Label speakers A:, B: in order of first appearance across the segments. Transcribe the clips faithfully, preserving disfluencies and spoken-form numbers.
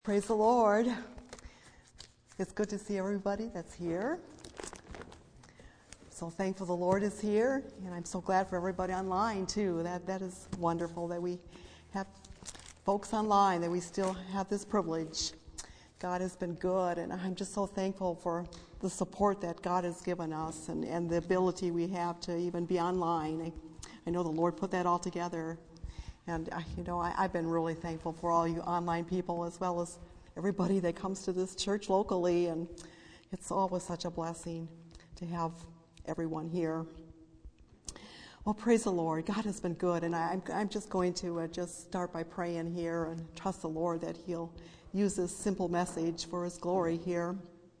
A: Praise the Lord. It's good to see everybody that's here. So thankful the Lord is here, and I'm so glad for everybody online too. That that is wonderful that we have folks online, that we still have this privilege. God has been good, and I'm just so thankful for the support that God has given us and, and the ability we have to even be online. I, I know the Lord put that all together. And, uh, you know, I, I've been really thankful for all you online people as well as everybody that comes to this church locally. And it's always such a blessing to have everyone here. Well, praise the Lord. God has been good. And I, I'm, I'm just going to uh, just start by praying here and trust the Lord that He'll use this simple message for His glory here.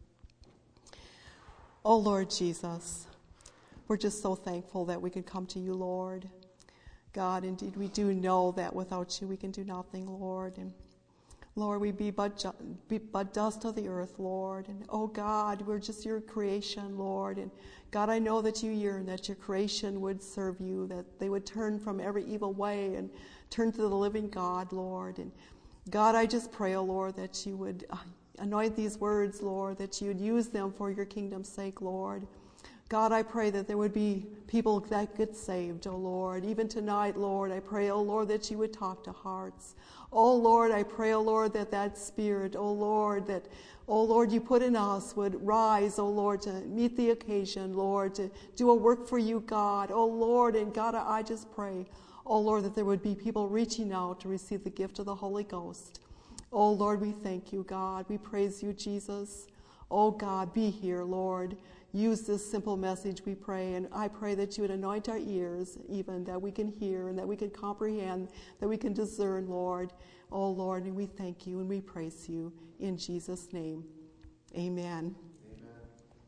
A: Oh, Lord Jesus, we're just so thankful that we can come to you, Lord. God, indeed, we do know that without you we can do nothing, Lord. And Lord, we be but, ju- be but dust of the earth, Lord. And oh God, we're just your creation, Lord. And God, I know that you yearn that your creation would serve you, that they would turn from every evil way and turn to the living God, Lord. And God, I just pray, oh Lord, that you would anoint these words, Lord, that you would use them for your kingdom's sake, Lord. God, I pray that there would be people that get saved, oh Lord. Even tonight, Lord, I pray, oh Lord, that you would talk to hearts. Oh Lord, I pray, oh Lord, that that spirit, oh Lord, that, oh Lord, you put in us would rise, oh Lord, to meet the occasion, Lord, to do a work for you, God. Oh Lord, and God, I just pray, oh Lord, that there would be people reaching out to receive the gift of the Holy Ghost. Oh Lord, we thank you, God. We praise you, Jesus. Oh God, be here, Lord. Use this simple message, we pray, and I pray that you would anoint our ears, even that we can hear and that we can comprehend, that we can discern, Lord. Oh, Lord, and we thank you and we praise you in Jesus' name. Amen. Amen.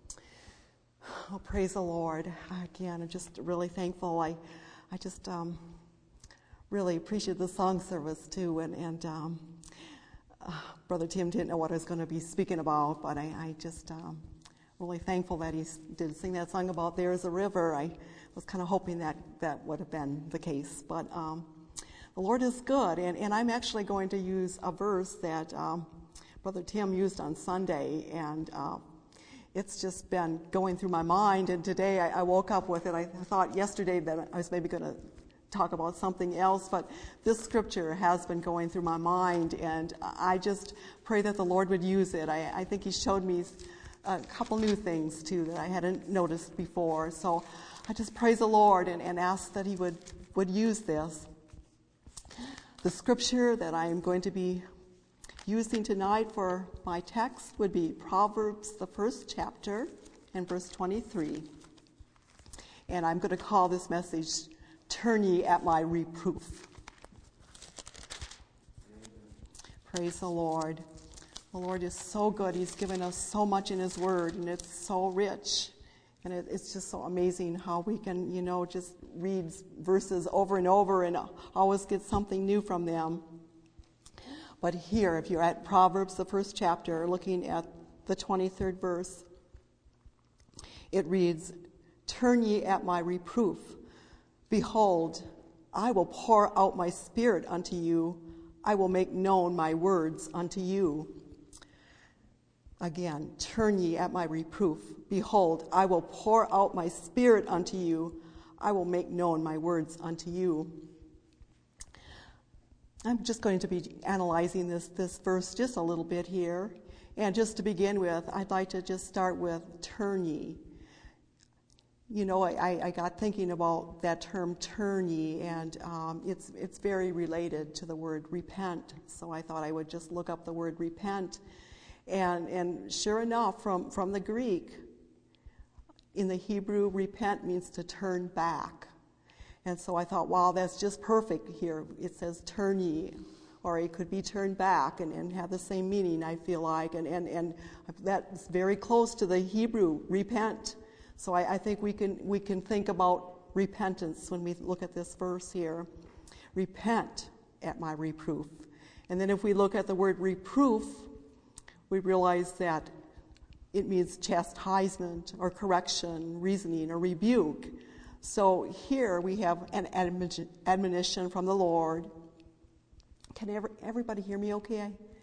A: Oh, praise the Lord. Again, I'm just really thankful. I, I just um, really appreciate the song service too, and and um, uh, Brother Tim didn't know what I was going to be speaking about, but I, I just. Um, really thankful that he did sing that song about There is a River. I was kind of hoping that that would have been the case. But um, the Lord is good. And, and I'm actually going to use a verse that um, Brother Tim used on Sunday. And uh, it's just been going through my mind. And today I, I woke up with it. I thought yesterday that I was maybe going to talk about something else. But this scripture has been going through my mind. And I just pray that the Lord would use it. I, I think he showed me a couple new things, too, that I hadn't noticed before. So I just praise the Lord and, and ask that he would, would use this. The scripture that I am going to be using tonight for my text would be Proverbs, the first chapter, and verse twenty-three. And I'm going to call this message, Turn Ye at My Reproof. Praise the Lord. The Lord is so good. He's given us so much in his word, and it's so rich. And it, it's just so amazing how we can, you know, just read verses over and over and always get something new from them. But here, if you're at Proverbs, the first chapter, looking at the twenty-third verse, it reads, Turn ye at my reproof. Behold, I will pour out my spirit unto you. I will make known my words unto you. Again, turn ye at my reproof. Behold, I will pour out my spirit unto you. I will make known my words unto you. I'm just going to be analyzing this, this verse just a little bit here. And just to begin with, I'd like to just start with turn ye. You know, I, I got thinking about that term turn ye, and um, it's, it's very related to the word repent. So I thought I would just look up the word repent. And and sure enough, from, from the Greek, in the Hebrew, repent means to turn back. And so I thought, wow, that's just perfect here. It says turn ye, or it could be turn back and, and have the same meaning, I feel like. And, and, and that's very close to the Hebrew, repent. So I, I think we can we can think about repentance when we look at this verse here. Repent at my reproof. And then if we look at the word reproof, we realize that it means chastisement or correction, reasoning or rebuke. So here we have an admonition from the Lord. Can everybody hear me okay?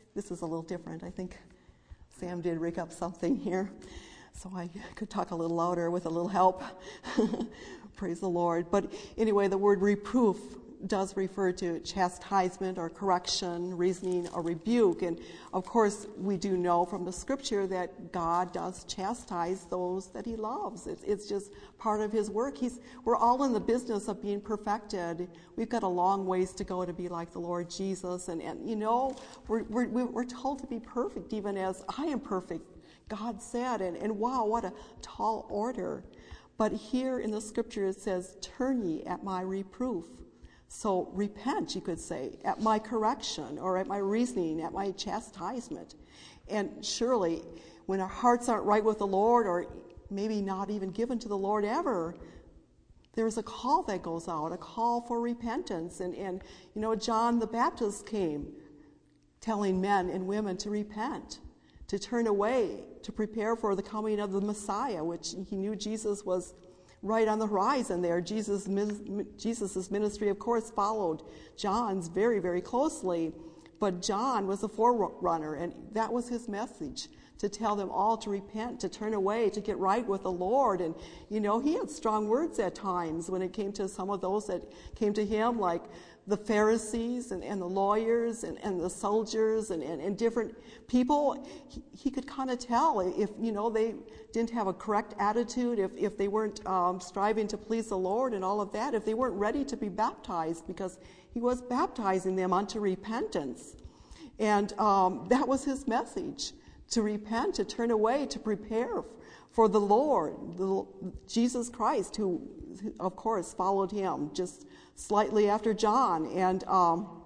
A: this is a little different. I think Sam did rig up something here, so I could talk a little louder with a little help. Praise the Lord. But anyway, the word reproof does refer to chastisement or correction, reasoning or rebuke. And of course, we do know from the scripture that God does chastise those that he loves. It's, it's just part of his work. He's, we're all in the business of being perfected. We've got a long ways to go to be like the Lord Jesus. And, and you know, we're, we're, we're told to be perfect, even as I am perfect, God said. And, and wow, what a tall order. But here in the scripture it says, turn ye at my reproof. So repent, you could say, at my correction or at my reasoning, at my chastisement. And surely when our hearts aren't right with the Lord, or maybe not even given to the Lord ever, there's a call that goes out, a call for repentance. And, and you know, John the Baptist came telling men and women to repent, to turn away, to prepare for the coming of the Messiah, which he knew Jesus was right on the horizon there. Jesus, Jesus's ministry, of course, followed John's very, very closely. But John was a forerunner, and that was his message, to tell them all to repent, to turn away, to get right with the Lord. And, you know, he had strong words at times when it came to some of those that came to him, like the Pharisees and, and the lawyers and, and the soldiers and, and, and different people. He, he could kind of tell if, you know, they didn't have a correct attitude, if, if they weren't um, striving to please the Lord and all of that, if they weren't ready to be baptized, because he was baptizing them unto repentance. And um, that was his message, to repent, to turn away, to prepare for the Lord, the, Jesus Christ, who, of course, followed him just slightly after John. And um,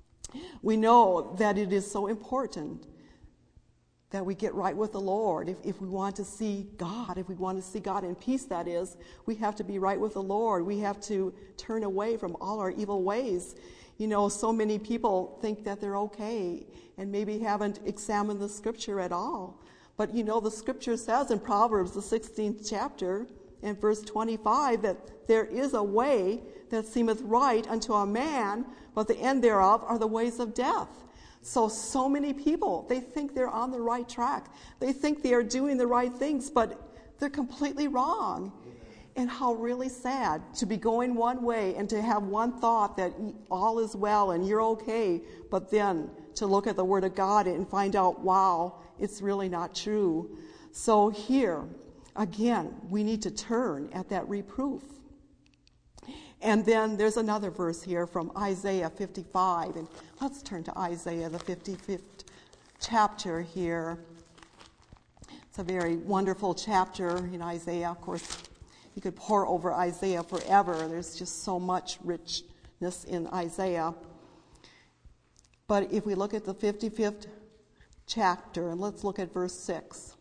A: we know that it is so important that we get right with the Lord. If, if we want to see God, if we want to see God in peace, that is, we have to be right with the Lord. We have to turn away from all our evil ways. You know, so many people think that they're okay and maybe haven't examined the scripture at all. But, you know, the scripture says in Proverbs, the sixteenth chapter, and verse twenty-five, that there is a way that seemeth right unto a man, but the end thereof are the ways of death. So, so many people, they think they're on the right track. They think they are doing the right things, but they're completely wrong. And how really sad to be going one way and to have one thought that all is well and you're okay, but then to look at the Word of God and find out, wow, it's really not true. So here, again, we need to turn at that reproof. And then there's another verse here from Isaiah fifty-five. And let's turn to Isaiah, the fifty-fifth chapter here. It's a very wonderful chapter in Isaiah. Of course, you could pour over Isaiah forever. There's just so much richness in Isaiah. But if we look at the fifty-fifth chapter, and let's look at verse six.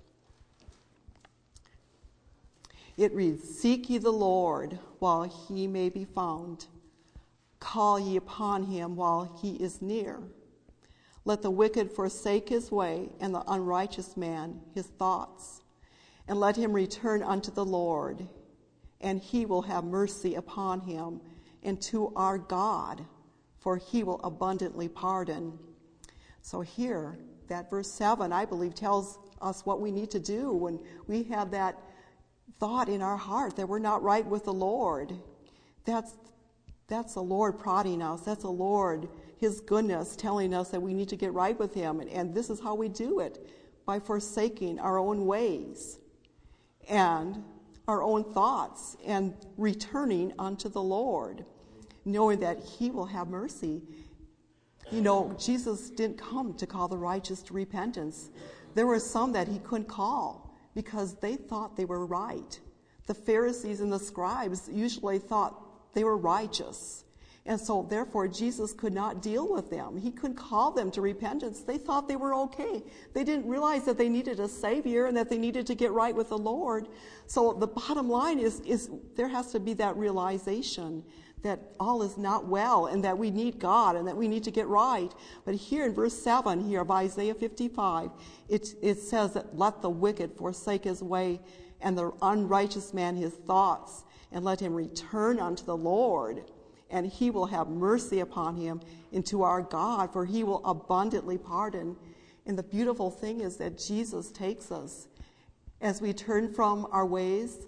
A: It reads, Seek ye the Lord while he may be found. Call ye upon him while he is near. Let the wicked forsake his way, and the unrighteous man his thoughts. And let him return unto the Lord, and he will have mercy upon him, and to our God, for he will abundantly pardon. So here, that verse seven, I believe, tells us what we need to do when we have that thought in our heart that we're not right with the Lord. That's that's the Lord prodding us. That's the Lord, his goodness, telling us that we need to get right with him. And, and this is how we do it, by forsaking our own ways and our own thoughts and returning unto the Lord, knowing that he will have mercy. You know, Jesus didn't come to call the righteous to repentance. There were some that he couldn't call because they thought they were right. The Pharisees and the scribes usually thought they were righteous. And so, therefore, Jesus could not deal with them. He couldn't call them to repentance. They thought they were okay. They didn't realize that they needed a Savior and that they needed to get right with the Lord. So the bottom line is, is there has to be that realization that all is not well and that we need God and that we need to get right. But here in verse seven here of Isaiah fifty-five, it, it says that let the wicked forsake his way and the unrighteous man his thoughts, and let him return unto the Lord, and he will have mercy upon him, and to our God, for he will abundantly pardon. And the beautiful thing is that Jesus takes us as we turn from our ways.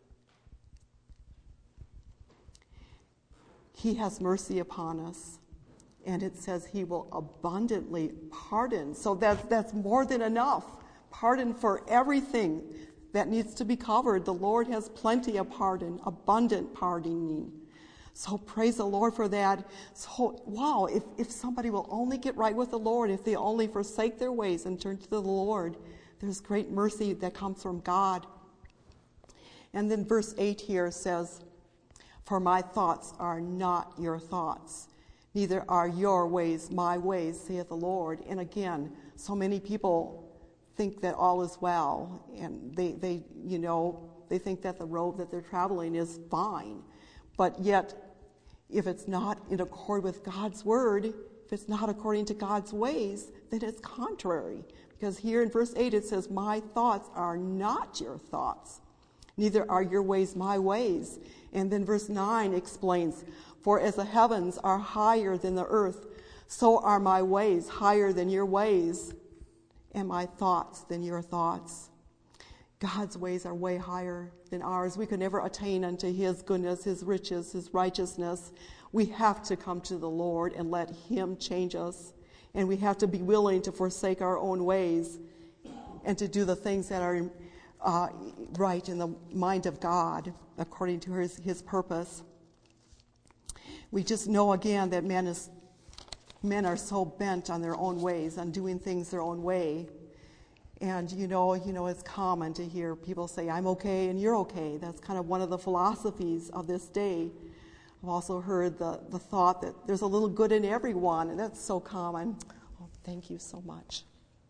A: He has mercy upon us. And it says he will abundantly pardon. So that's, that's more than enough. Pardon for everything that needs to be covered. The Lord has plenty of pardon, abundant pardoning. So praise the Lord for that. So, wow, if, if somebody will only get right with the Lord, if they only forsake their ways and turn to the Lord, there's great mercy that comes from God. And then verse eight here says, for my thoughts are not your thoughts, neither are your ways my ways, saith the Lord. And again, so many people think that all is well, and they, they, you know, they think that the road that they're traveling is fine. But yet, if it's not in accord with God's word, if it's not according to God's ways, then it's contrary. Because here in verse eight it says, my thoughts are not your thoughts, neither are your ways my ways. And then verse nine explains, for as the heavens are higher than the earth, so are my ways higher than your ways, and my thoughts than your thoughts. God's ways are way higher than ours. We could never attain unto his goodness, his riches, his righteousness. We have to come to the Lord and let him change us. And we have to be willing to forsake our own ways and to do the things that are uh, right in the mind of God, according to his, his purpose. We just know again that men is men are so bent on their own ways, on doing things their own way. And you know, you know, it's common to hear people say, I'm okay and you're okay. That's kind of one of the philosophies of this day. I've also heard the, the thought that there's a little good in everyone, and that's so common. Oh, thank you so much.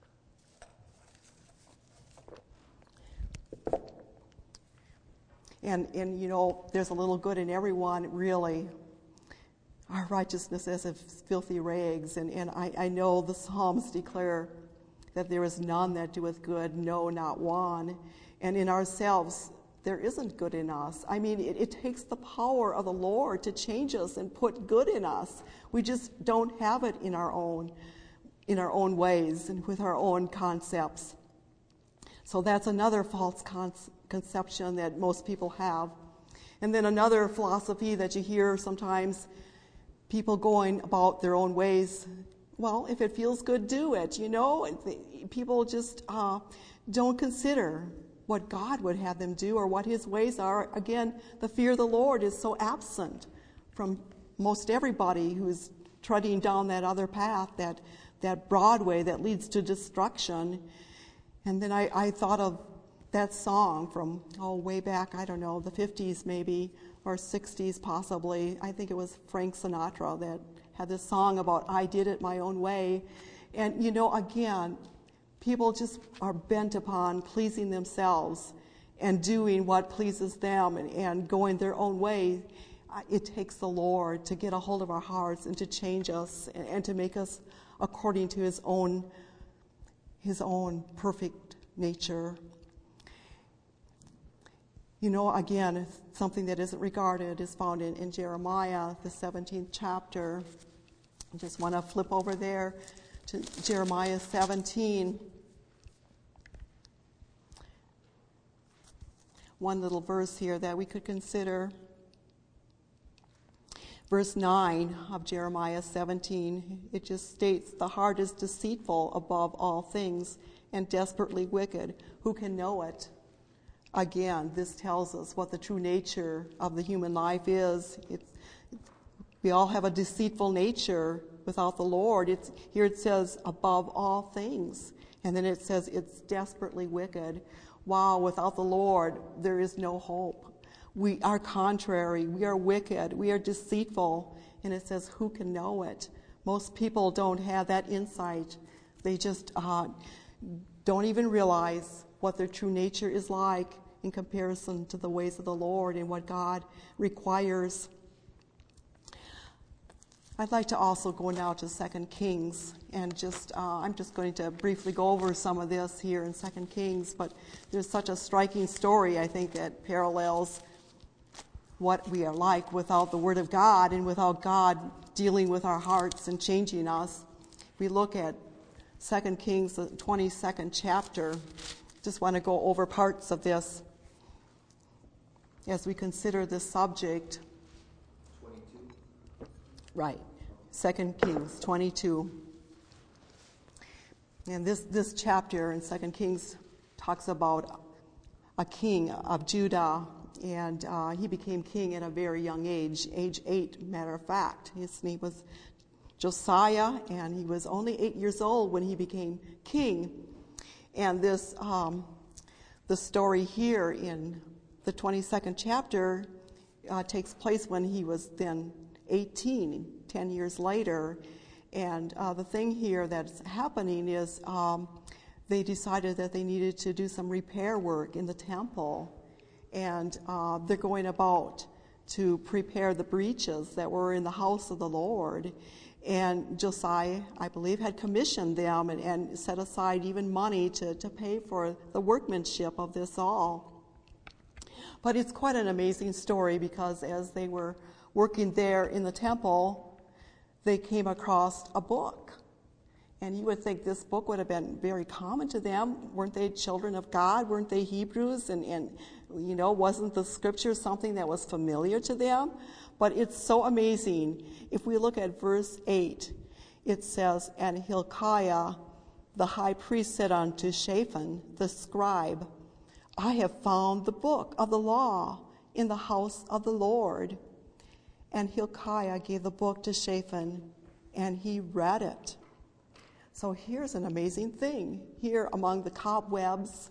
A: And, and you know, there's a little good in everyone, really. Our righteousness is as filthy rags, and, and I, I know the Psalms declare that there is none that doeth good, no, not one. And in ourselves, there isn't good in us. I mean, it, it takes the power of the Lord to change us and put good in us. We just don't have it in our own, in our own ways and with our own concepts. So that's another false con- conception that most people have. And then another philosophy that you hear sometimes, people going about their own ways. Well, if it feels good, do it, you know. People just uh, don't consider what God would have them do or what his ways are. Again, the fear of the Lord is so absent from most everybody who's treading down that other path, that, that broad way that leads to destruction. And then I, I thought of that song from, oh, way back, I don't know, the fifties maybe, or sixties possibly. I think it was Frank Sinatra that had this song about I did it my own way. And, you know, again, people just are bent upon pleasing themselves and doing what pleases them and, and going their own way. It takes the Lord to get a hold of our hearts and to change us and, and to make us according to his own, his own perfect nature. You know, again, something that isn't regarded is found in, in Jeremiah, the seventeenth chapter. I just want to flip over there to Jeremiah seventeen. One little verse here that we could consider. Verse nine of Jeremiah seventeen, it just states, the heart is deceitful above all things and desperately wicked. Who can know it? Again, this tells us what the true nature of the human life is. It's, we all have a deceitful nature without the Lord. It's, here it says, above all things. And then it says, it's desperately wicked. Wow, without the Lord, there is no hope. We are contrary. We are wicked. We are deceitful. And it says, who can know it? Most people don't have that insight. They just uh, don't even realize what their true nature is like in comparison to the ways of the Lord and what God requires. I'd like to also go now to Second Kings, and just uh, I'm just going to briefly go over some of this here in Second Kings, but there's such a striking story, I think, that parallels what we are like without the Word of God and without God dealing with our hearts and changing us. We look at Second Kings, the twenty-second chapter. Just want to go over parts of this as we consider this subject.
B: twenty-two.
A: Right. Second Kings twenty-two. And this, this chapter in Second Kings talks about a king of Judah, and uh, he became king at a very young age, age eight, matter of fact. His name was Josiah, and he was only eight years old when he became king. And this, um, the story here in the twenty-second chapter uh, takes place when he was then eighteen, ten years later. And uh, the thing here that's happening is um, they decided that they needed to do some repair work in the temple. And uh, they're going about to prepare the breaches that were in the house of the Lord. And Josiah, I believe, had commissioned them and, and set aside even money to, to pay for the workmanship of this all. But it's quite an amazing story, because as they were working there in the temple, they came across a book. And you would think this book would have been very common to them. Weren't they children of God? Weren't they Hebrews? And, and you know, wasn't the scripture something that was familiar to them? But it's so amazing. If we look at verse eight, it says, "And Hilkiah the high priest said unto Shaphan the scribe, I have found the book of the law in the house of the Lord. And Hilkiah gave the book to Shaphan, and he read it." So here's an amazing thing. Here among the cobwebs,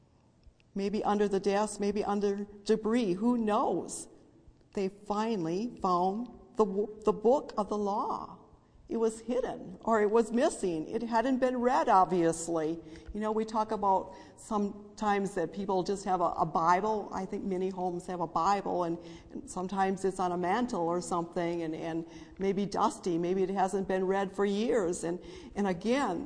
A: maybe under the desk, maybe under debris, who knows? They finally found the, the book of the law. It was hidden, or it was missing. It hadn't been read, obviously. You know, we talk about sometimes that people just have a, a Bible. I think many homes have a Bible, and, and sometimes it's on a mantle or something, and, and maybe dusty. Maybe it hasn't been read for years. And, and again,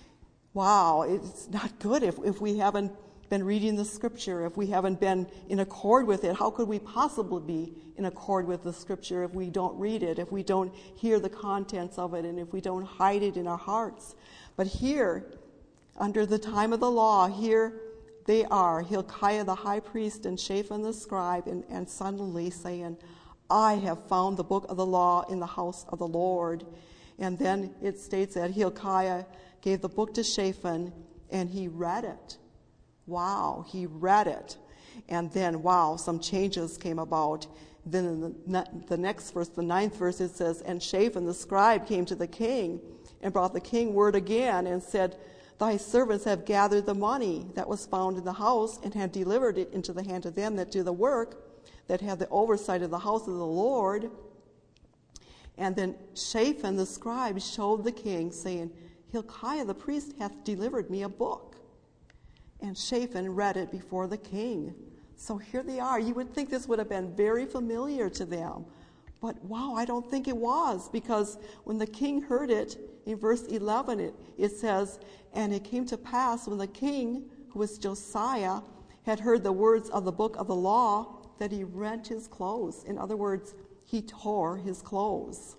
A: wow, it's not good if, if we haven't been reading the scripture, if we haven't been in accord with it. How could we possibly be in accord with the scripture if we don't read it, if we don't hear the contents of it, and if we don't hide it in our hearts? But here, under the time of the law, here they are, Hilkiah the high priest and Shaphan the scribe, and, and suddenly saying, I have found the book of the law in the house of the Lord. And then it states that Hilkiah gave the book to Shaphan, and he read it. Wow, he read it. And then, wow, some changes came about. Then in the, the next verse, the ninth verse, it says, And Shaphan the scribe came to the king and brought the king word again and said, Thy servants have gathered the money that was found in the house and have delivered it into the hand of them that do the work, that have the oversight of the house of the Lord. And then Shaphan the scribe showed the king, saying, Hilkiah the priest hath delivered me a book. And Shaphan read it before the king. So here they are. You would think this would have been very familiar to them. But wow, I don't think it was, because when the king heard it, in verse eleven, it, it says, And it came to pass when the king, who was Josiah, had heard the words of the book of the law, that he rent his clothes. In other words, he tore his clothes.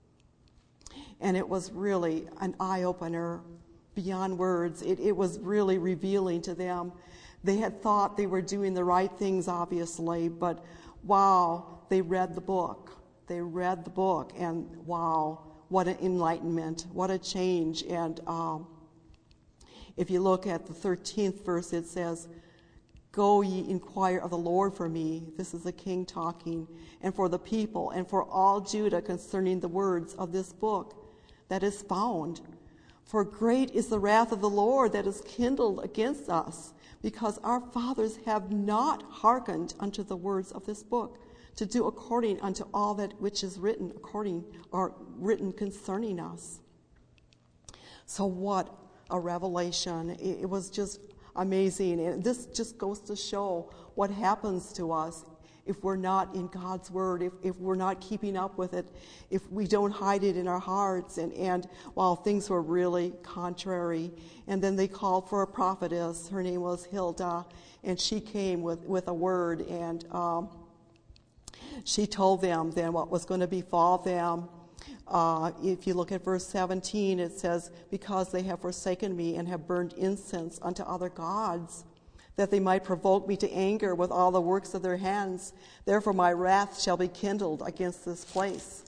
A: And it was really an eye-opener beyond words. It, it was really revealing to them. They had thought they were doing the right things, obviously, but wow, they read the book. They read the book, and wow, what an enlightenment, what a change. And um, if you look at the thirteenth verse, it says, Go ye inquire of the Lord for me. This is the king talking, and for the people, and for all Judah concerning the words of this book that is found. For great is the wrath of the Lord that is kindled against us, because our fathers have not hearkened unto the words of this book, to do according unto all that which is written according or written concerning us. So what a revelation. It, it was just amazing. And this just goes to show what happens to us if we're not in God's word, if, if we're not keeping up with it, if we don't hide it in our hearts. And, and while things were really contrary, and then they called for a prophetess. Her name was Hilda, and she came with, with a word, and um, she told them then what was going to befall them. Uh, if you look at verse seventeen, it says, because they have forsaken me and have burned incense unto other gods, that they might provoke me to anger with all the works of their hands. Therefore my wrath shall be kindled against this place,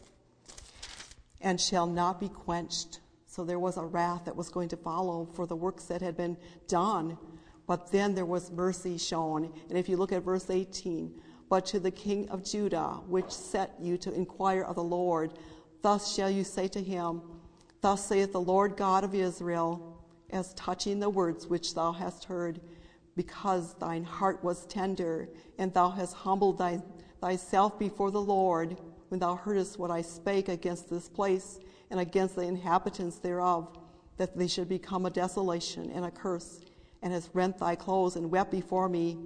A: and shall not be quenched. So there was a wrath that was going to follow for the works that had been done. But then there was mercy shown. And if you look at verse eighteen, but to the king of Judah, which set you to inquire of the Lord, thus shall you say to him, thus saith the Lord God of Israel, as touching the words which thou hast heard, because thine heart was tender, and thou hast humbled thy, thyself before the Lord, when thou heardest what I spake against this place, and against the inhabitants thereof, that they should become a desolation and a curse, and hast rent thy clothes and wept before me,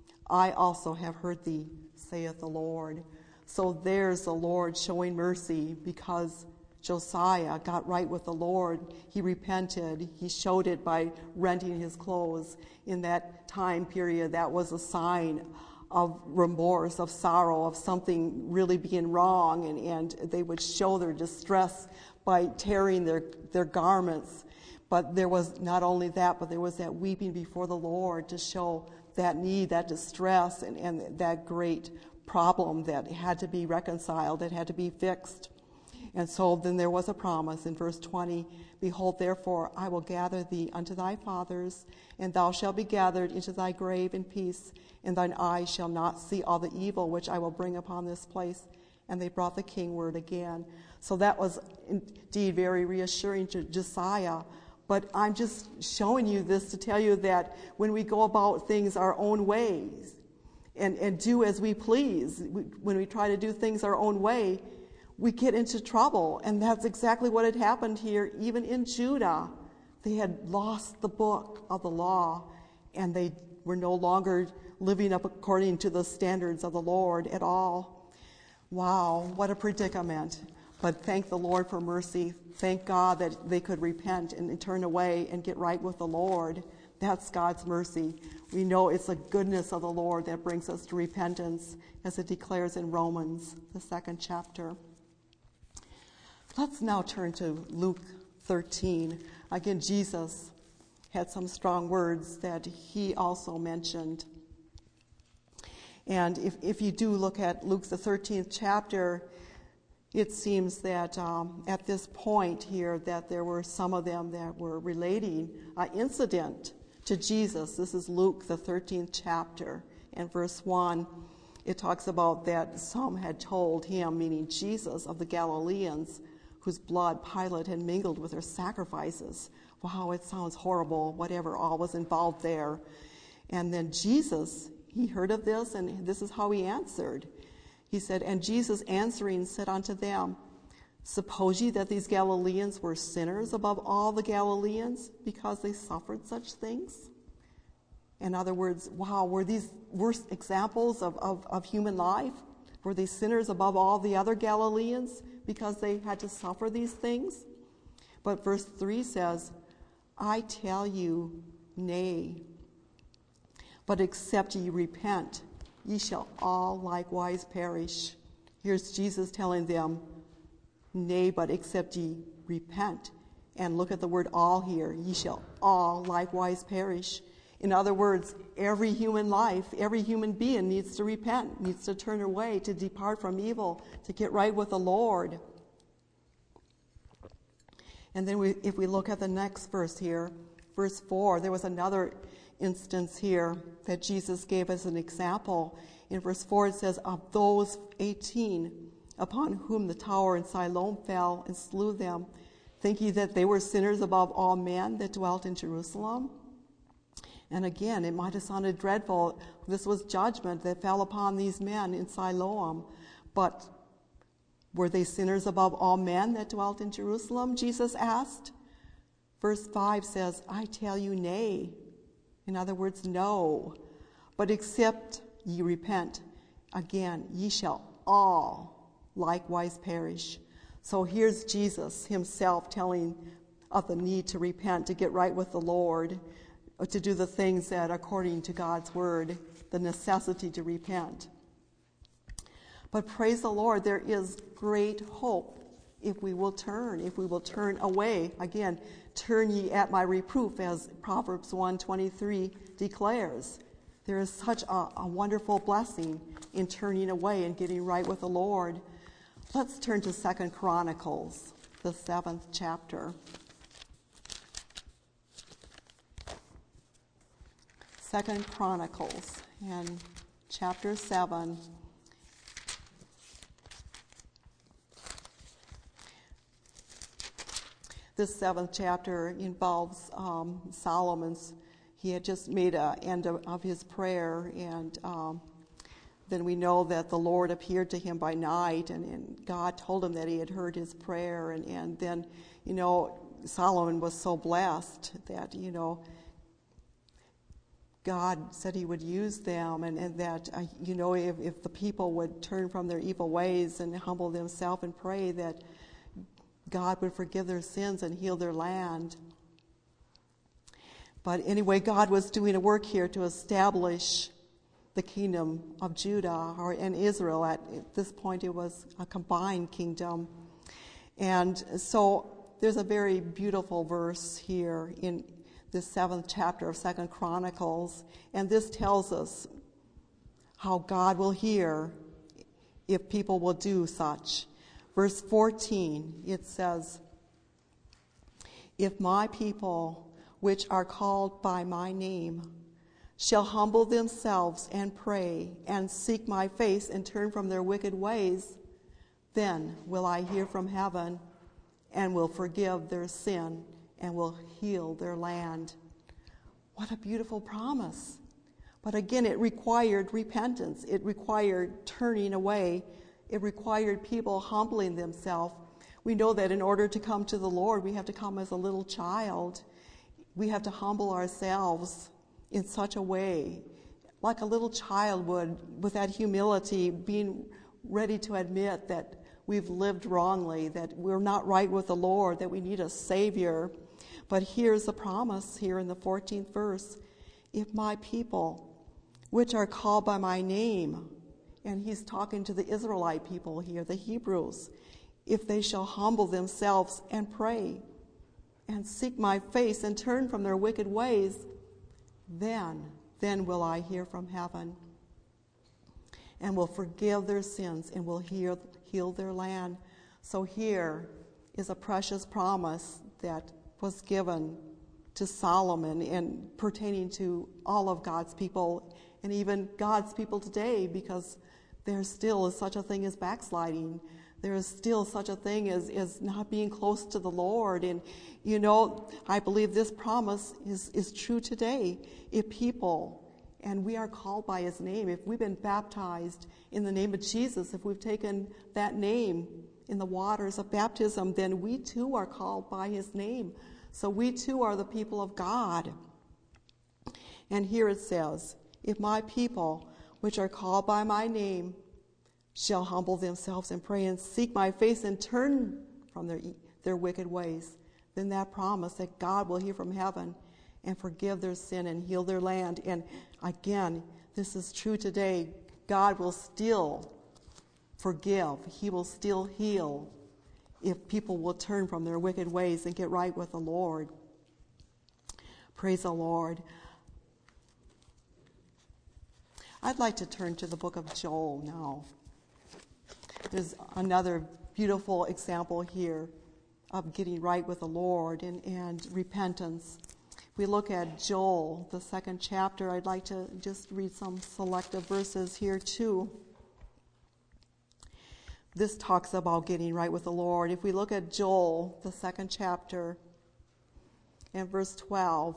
A: I also have heard thee, saith the Lord. So there's the Lord showing mercy, because Josiah got right with the Lord. He repented. He showed it by rending his clothes. In that time period, that was a sign of remorse, of sorrow, of something really being wrong, and, and they would show their distress by tearing their, their garments. But there was not only that, but there was that weeping before the Lord to show that need, that distress, and, and that great problem that had to be reconciled, that had to be fixed. And so then there was a promise in verse twenty, behold, therefore I will gather thee unto thy fathers, and thou shalt be gathered into thy grave in peace, and thine eyes shall not see all the evil which I will bring upon this place. And they brought the king word again. So that was indeed very reassuring to Josiah. But I'm just showing you this to tell you that when we go about things our own ways and, and do as we please, we, when we try to do things our own way, we get into trouble. And that's exactly what had happened here, even in Judah. They had lost the book of the law, and they were no longer living up according to the standards of the Lord at all. Wow, what a predicament. But thank the Lord for mercy. Thank God that they could repent and turn away and get right with the Lord. That's God's mercy. We know it's the goodness of the Lord that brings us to repentance, as it declares in Romans, the second chapter. Let's now turn to Luke thirteen. Again, Jesus had some strong words that he also mentioned. And if, if you do look at Luke, the thirteenth chapter, it seems that um, at this point here that there were some of them that were relating an incident to Jesus. This is Luke, the thirteenth chapter, and verse one. It talks about that some had told him, meaning Jesus, of the Galileans, whose blood Pilate had mingled with their sacrifices. Wow, it sounds horrible, whatever all was involved there. And then Jesus, he heard of this, and this is how he answered. He said, and Jesus answering said unto them, suppose ye that these Galileans were sinners above all the Galileans, because they suffered such things? In other words, wow, were these worst examples of, of, of human life? Were they sinners above all the other Galileans because they had to suffer these things? But verse three says, I tell you, nay, but except ye repent, ye shall all likewise perish. Here's Jesus telling them, nay, but except ye repent. And look at the word all here. Ye shall all likewise perish. In other words, every human life, every human being needs to repent, needs to turn away, to depart from evil, to get right with the Lord. And then we, if we look at the next verse here, verse four, there was another instance here that Jesus gave as an example. In verse four it says, of those eighteen upon whom the tower in Siloam fell and slew them, think ye that they were sinners above all men that dwelt in Jerusalem? And again, it might have sounded dreadful. This was judgment that fell upon these men in Siloam. But were they sinners above all men that dwelt in Jerusalem? Jesus asked. Verse five says, I tell you, nay. In other words, no. But except ye repent, again, ye shall all likewise perish. So here's Jesus himself telling of the need to repent, to get right with the Lord, to do the things that according to God's word, the necessity to repent. But praise the Lord, there is great hope if we will turn, if we will turn away. Again, turn ye at my reproof, as Proverbs one twenty-three declares. There is such a, a wonderful blessing in turning away and getting right with the Lord. Let's turn to Second Chronicles, the seventh chapter. Second Chronicles, and chapter seven. This seventh chapter involves um, Solomon's. He had just made an end of, of his prayer, and um, then we know that the Lord appeared to him by night, and, and God told him that he had heard his prayer, and, and then, you know, Solomon was so blessed that, you know, God said he would use them, and, and that, uh, you know, if, if the people would turn from their evil ways and humble themselves and pray, that God would forgive their sins and heal their land. But anyway, God was doing a work here to establish the kingdom of Judah or and Israel. At, at this point, it was a combined kingdom. And so there's a very beautiful verse here in the seventh chapter of Second Chronicles, and this tells us how God will hear if people will do such. Verse fourteen, it says, "If my people, which are called by my name, shall humble themselves and pray and seek my face and turn from their wicked ways, then will I hear from heaven and will forgive their sin and will heal their land." What a beautiful promise. But again, it required repentance. It required turning away. It required people humbling themselves. We know that in order to come to the Lord, we have to come as a little child. We have to humble ourselves in such a way, like a little child would, with that humility, being ready to admit that we've lived wrongly, that we're not right with the Lord, that we need a Savior. But here's the promise here in the fourteenth verse. "If my people, which are called by my name," and he's talking to the Israelite people here, the Hebrews, "if they shall humble themselves and pray and seek my face and turn from their wicked ways, then, then will I hear from heaven and will forgive their sins and will heal, heal their land." So here is a precious promise that was given to Solomon and pertaining to all of God's people and even God's people today, because there still is such a thing as backsliding. There is still such a thing as, as not being close to the Lord. And, you know, I believe this promise is, is true today. If people, and we are called by his name, if we've been baptized in the name of Jesus, if we've taken that name in the waters of baptism, then we too are called by his name. So we too are the people of God. And here it says, "If my people, which are called by my name, shall humble themselves and pray and seek my face and turn from their, their wicked ways," then that promise that God will hear from heaven and forgive their sin and heal their land. And again, this is true today. God will still forgive. He will still heal if people will turn from their wicked ways and get right with the Lord. Praise the Lord. I'd like to turn to the book of Joel now. There's another beautiful example here of getting right with the Lord and, and repentance. If we look at Joel, the second chapter, I'd like to just read some selective verses here too. This talks about getting right with the Lord. If we look at Joel, the second chapter, and verse twelve,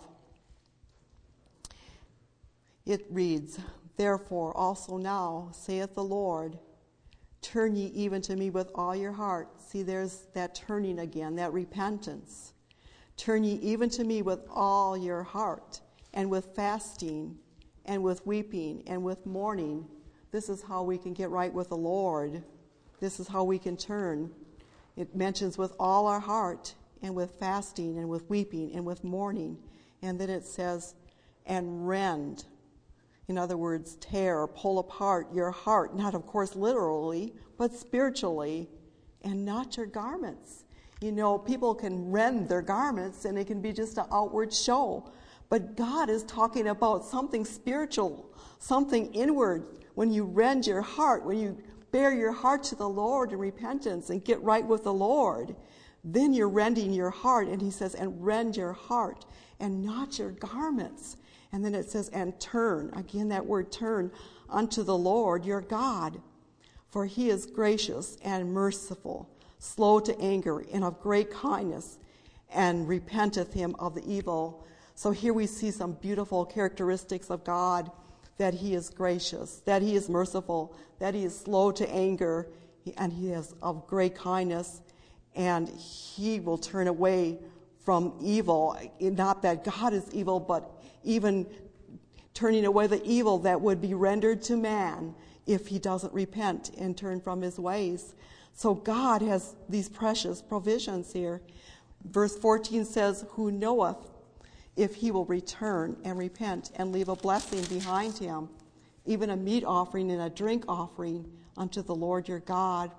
A: it reads, "Therefore also now, saith the Lord, turn ye even to me with all your heart." See, there's that turning again, that repentance. "Turn ye even to me with all your heart, and with fasting, and with weeping, and with mourning." This is how we can get right with the Lord. This is how we can turn. It mentions with all our heart, and with fasting, and with weeping, and with mourning. And then it says, "and rend." In other words, tear, pull apart your heart, not of course literally, but spiritually, and not your garments. You know, people can rend their garments and it can be just an outward show. But God is talking about something spiritual, something inward. When you rend your heart, when you bear your heart to the Lord in repentance and get right with the Lord, then you're rending your heart. And he says, and rend your heart and not your garments. And then it says, and turn. Again, that word turn unto the Lord your God. For he is gracious and merciful, slow to anger, and of great kindness, and repenteth him of the evil. So here we see some beautiful characteristics of God, that he is gracious, that he is merciful, that he is slow to anger, and he is of great kindness, and he will turn away from evil. Not that God is evil, but even turning away the evil that would be rendered to man if he doesn't repent and turn from his ways. So God has these precious provisions here. Verse fourteen says, who knoweth if he will return and repent and leave a blessing behind him, even a meat offering and a drink offering unto the Lord your God.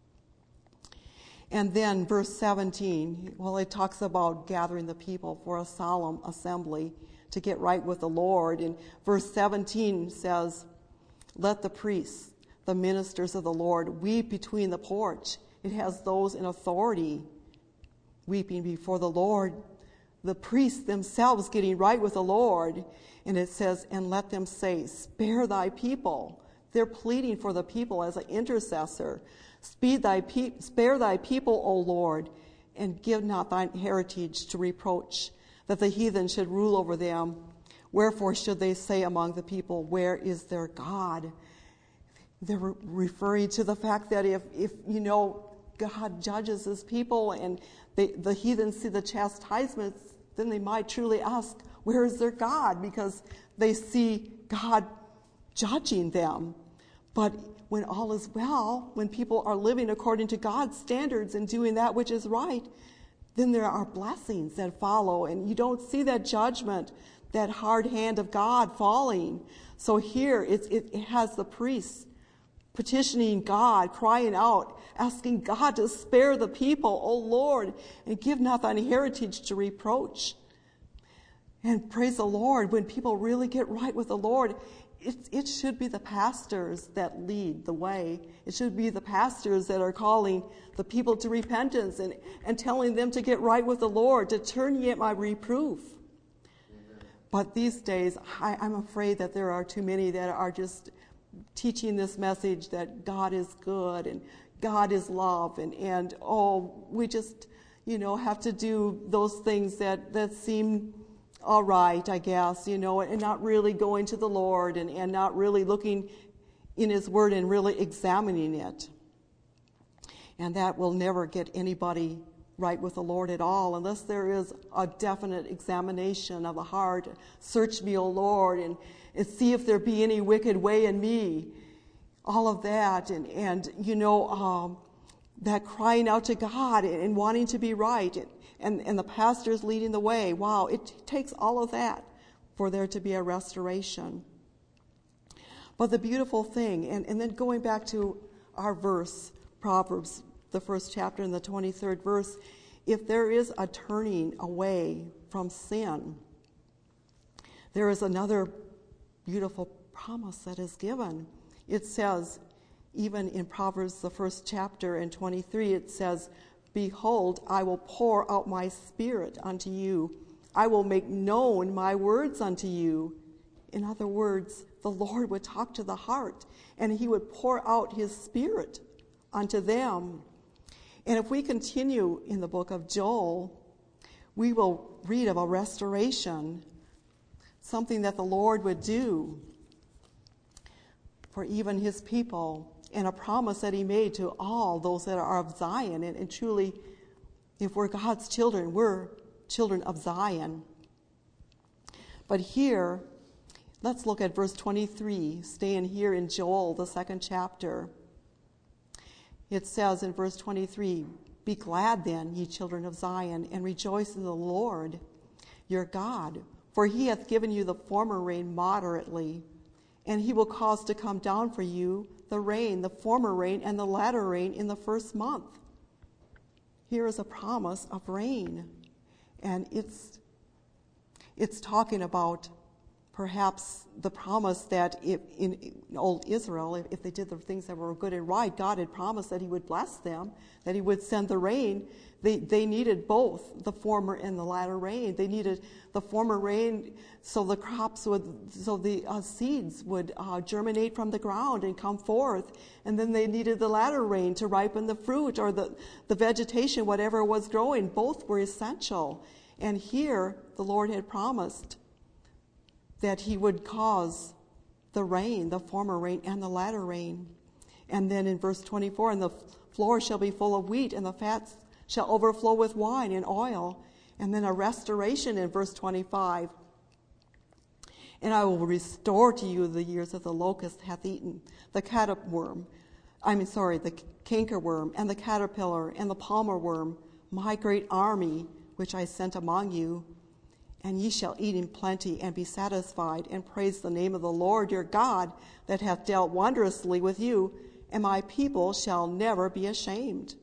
A: And then verse seventeen, well, it talks about gathering the people for a solemn assembly to get right with the Lord. And verse seventeen says, let the priests, the ministers of the Lord, weep between the porch. It has those in authority weeping before the Lord. The priests themselves getting right with the Lord. And it says, and let them say, spare thy people. They're pleading for the people as an intercessor. Speed thy pe- spare thy people, O Lord, and give not thine heritage to reproach, that the heathen should rule over them. Wherefore should they say among the people, where is their God? They're re- referring to the fact that if, if you know, God judges his people and they, the heathen see the chastisements, then they might truly ask, where is their God? Because they see God judging them. But when all is well, when people are living according to God's standards and doing that which is right, then there are blessings that follow. And you don't see that judgment, that hard hand of God falling. So here it's, it, it has the priests petitioning God, crying out, asking God to spare the people, O Lord, and give not thine heritage to reproach. And praise the Lord, when people really get right with the Lord, it, it should be the pastors that lead the way. It should be the pastors that are calling the people to repentance and, and telling them to get right with the Lord, to turn ye at my reproof. Amen. But these days, I, I'm afraid that there are too many that are just teaching this message that God is good and God is love, and, and oh, we just, you know, have to do those things that, that seem all right, I guess, you know, and not really going to the Lord and, and not really looking in his word and really examining it. And that will never get anybody right with the Lord at all unless there is a definite examination of the heart. Search me, O Lord, and, and see if there be any wicked way in me. All of that, and, and you know, um, that crying out to God and, and wanting to be right, and, and, and the pastors leading the way. Wow, it takes all of that for there to be a restoration. But the beautiful thing, and, and then going back to our verse, Proverbs, the first chapter and the twenty-third verse, if there is a turning away from sin, there is another beautiful promise that is given. It says, even in Proverbs, the first chapter and twenty-three, it says, behold, I will pour out my spirit unto you. I will make known my words unto you. In other words, the Lord would talk to the heart, and he would pour out his spirit unto them. And if we continue in the book of Joel, we will read of a restoration, something that the Lord would do for even his people, and a promise that he made to all those that are of Zion. And, and truly, if we're God's children, we're children of Zion. But here, let's look at verse twenty-three, staying here in Joel, the second chapter. It says in verse twenty-three, be glad then, ye children of Zion, and rejoice in the Lord your God, for he hath given you the former rain moderately, and he will cause to come down for you the rain, the former rain, and the latter rain in the first month. here is a promise of rain. And it's it's talking about perhaps the promise that if in, in old Israel, if, if they did the things that were good and right, God had promised that he would bless them, that he would send the rain. They they needed both the former and the latter rain. They needed the former rain so the crops would, so the uh, seeds would uh, germinate from the ground and come forth. And then they needed the latter rain to ripen the fruit or the, the vegetation, whatever was growing. Both were essential. And here the Lord had promised that he would cause the rain, the former rain and the latter rain. And then in verse twenty-four, and the floor shall be full of wheat, and the fats shall overflow with wine and oil. And then a restoration in verse twenty-five. And I will restore to you the years that the locust hath eaten, the caterworm, I mean, sorry, the cankerworm, and the caterpillar, and the palmer worm, my great army, which I sent among you. And ye shall eat in plenty and be satisfied, and praise the name of the Lord your God, that hath dealt wondrously with you, and my people shall never be ashamed.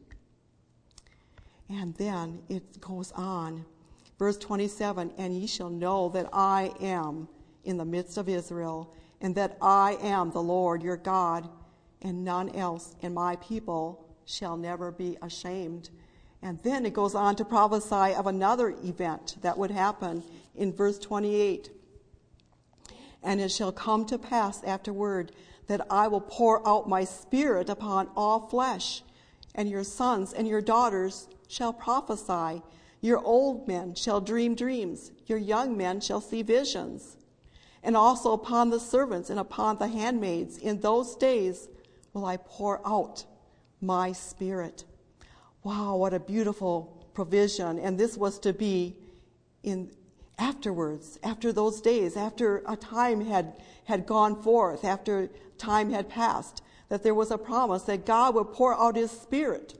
A: And then it goes on. Verse twenty-seven, and ye shall know that I am in the midst of Israel, and that I am the Lord your God, and none else, and my people shall never be ashamed. And then it goes on to prophesy of another event that would happen in verse twenty-eight. And it shall come to pass afterward that I will pour out my spirit upon all flesh, and your sons and your daughters shall prophesy. Your old men shall dream dreams. Your young men shall see visions. And also upon the servants and upon the handmaids in those days will I pour out my spirit. Wow, what a beautiful provision. And this was to be in afterwards, after those days, after a time had, had gone forth, after time had passed, that there was a promise that God would pour out his spirit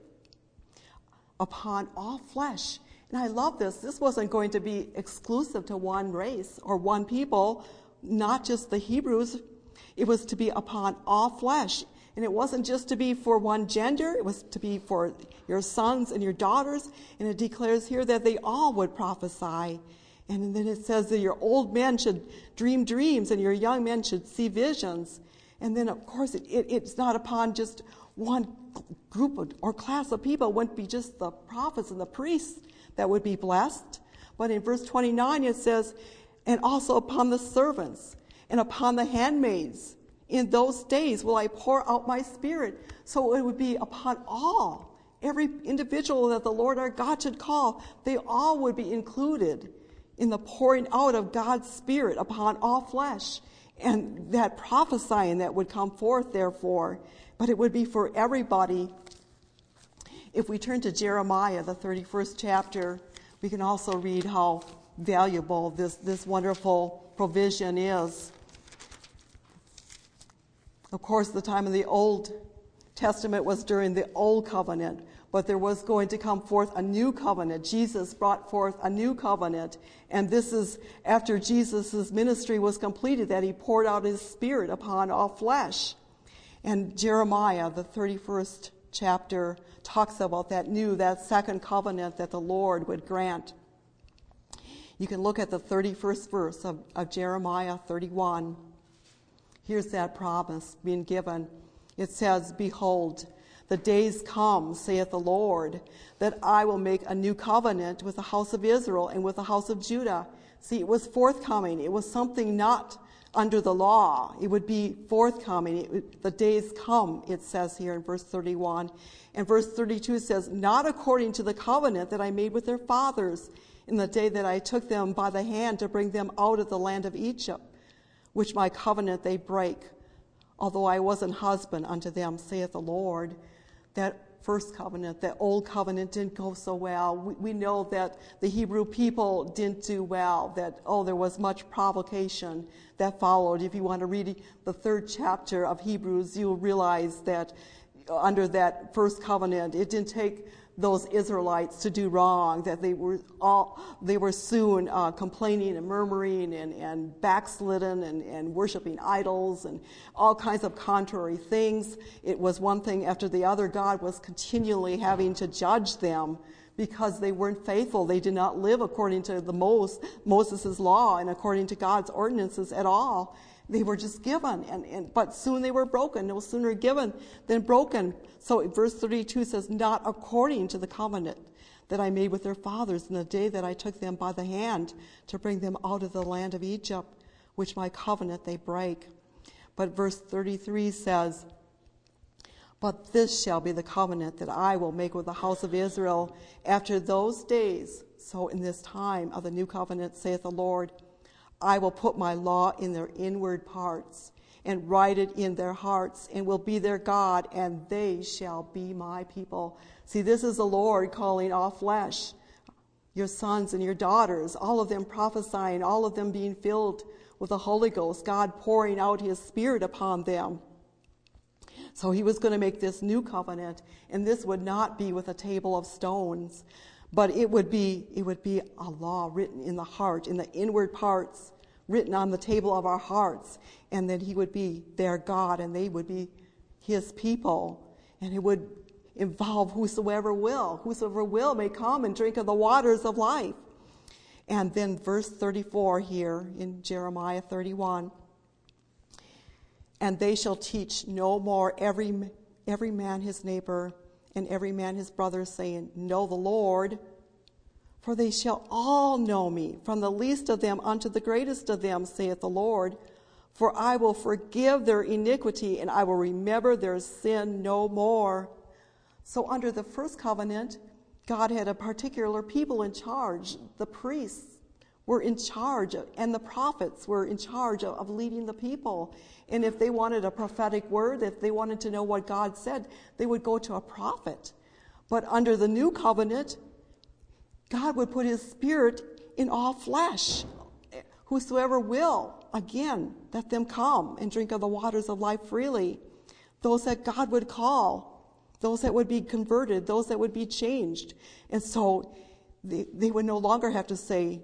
A: upon all flesh. And I love this. This wasn't going to be exclusive to one race or one people, not just the Hebrews. It was to be upon all flesh. And it wasn't just to be for one gender. It was to be for your sons and your daughters. And it declares here that they all would prophesy. And then it says that your old men should dream dreams and your young men should see visions. And then, of course, it, it, it's not upon just one group of, or class of people. It wouldn't be just the prophets and the priests that would be blessed. But in verse twenty-nine it says, and also upon the servants and upon the handmaids. In those days will I pour out my spirit. So it would be upon all. Every individual that the Lord our God should call, they all would be included in the pouring out of God's spirit upon all flesh. And that prophesying that would come forth, therefore. But it would be for everybody. If we turn to Jeremiah, the thirty-first chapter, we can also read how valuable this, this wonderful provision is. Of course, the time of the Old Testament was during the Old Covenant, but there was going to come forth a new covenant. Jesus brought forth a new covenant, and this is after Jesus' ministry was completed that he poured out his spirit upon all flesh. And Jeremiah, the thirty-first chapter, talks about that new, that second covenant that the Lord would grant. You can look at the thirty-first verse of, of Jeremiah thirty-one. Here's that promise being given. It says, behold, the days come, saith the Lord, that I will make a new covenant with the house of Israel and with the house of Judah. See, it was forthcoming. It was something not under the law. It would be forthcoming. It would, the days come, it says here in verse thirty-one. And verse thirty-two says, not according to the covenant that I made with their fathers in the day that I took them by the hand to bring them out of the land of Egypt, which my covenant they break, although I was an husband unto them, saith the Lord. That first covenant, that old covenant didn't go so well. We, we know that the Hebrew people didn't do well, that, oh, there was much provocation that followed. If you want to read the third chapter of Hebrews, you'll realize that under that first covenant, it didn't take those Israelites to do wrong, that they were all they were soon uh, complaining and murmuring and, and backslidden and, and worshiping idols and all kinds of contrary things. It was one thing after the other. God was continually having to judge them because they weren't faithful. They did not live according to the Moses, Moses' law and according to God's ordinances at all. They were just given, and, and but soon they were broken. No sooner given than broken. So verse thirty-two says, not according to the covenant that I made with their fathers in the day that I took them by the hand to bring them out of the land of Egypt, which my covenant they break. But verse thirty-three says, but this shall be the covenant that I will make with the house of Israel after those days. So in this time of the new covenant, saith the Lord, I will put my law in their inward parts and write it in their hearts and will be their God, and they shall be my people. See, this is the Lord calling all flesh, your sons and your daughters, all of them prophesying, all of them being filled with the Holy Ghost, God pouring out his Spirit upon them. So he was going to make this new covenant, and this would not be with a table of stones, but it would be it would be a law written in the heart, in the inward parts, written on the table of our hearts, and then he would be their God, and they would be his people, and it would involve whosoever will. Whosoever will may come and drink of the waters of life. And then verse thirty-four here in Jeremiah thirty-one, and they shall teach no more every every man his neighbor, and every man his brother, saying, know the Lord, for they shall all know me, from the least of them unto the greatest of them, saith the Lord. For I will forgive their iniquity, and I will remember their sin no more. So under the first covenant, God had a particular people in charge. The priests were in charge, and the prophets were in charge of, of leading the people. And if they wanted a prophetic word, if they wanted to know what God said, they would go to a prophet. But under the new covenant, God would put his Spirit in all flesh. Whosoever will, again, let them come and drink of the waters of life freely. Those that God would call, those that would be converted, those that would be changed. And so they, they would no longer have to say,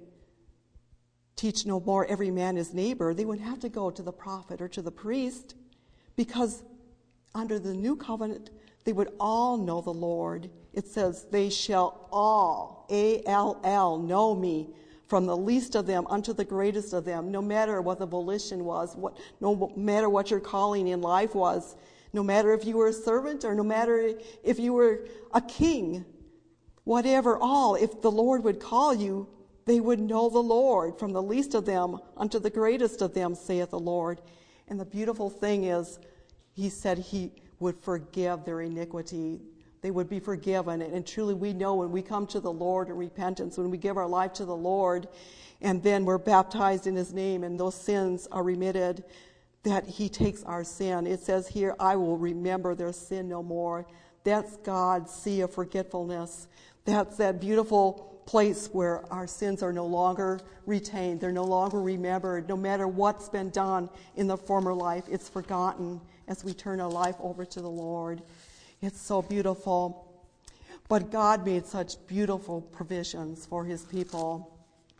A: teach no more every man his neighbor. They wouldn't have to go to the prophet or to the priest, because under the new covenant, they would all know the Lord. It says, they shall all, A L L, know me, from the least of them unto the greatest of them, no matter what the volition was, what, no matter what your calling in life was, no matter if you were a servant or no matter if you were a king, whatever, all, if the Lord would call you, they would know the Lord, from the least of them unto the greatest of them, saith the Lord. And the beautiful thing is, he said he would forgive their iniquity. They would be forgiven. And, and truly we know when we come to the Lord in repentance, when we give our life to the Lord, and then we're baptized in his name, and those sins are remitted, that he takes our sin. It says here, I will remember their sin no more. That's God's sea of forgetfulness. That's that beautiful place where our sins are no longer retained. They're no longer remembered. No matter what's been done in the former life, it's forgotten as we turn our life over to the Lord. It's so beautiful. But God made such beautiful provisions for his people.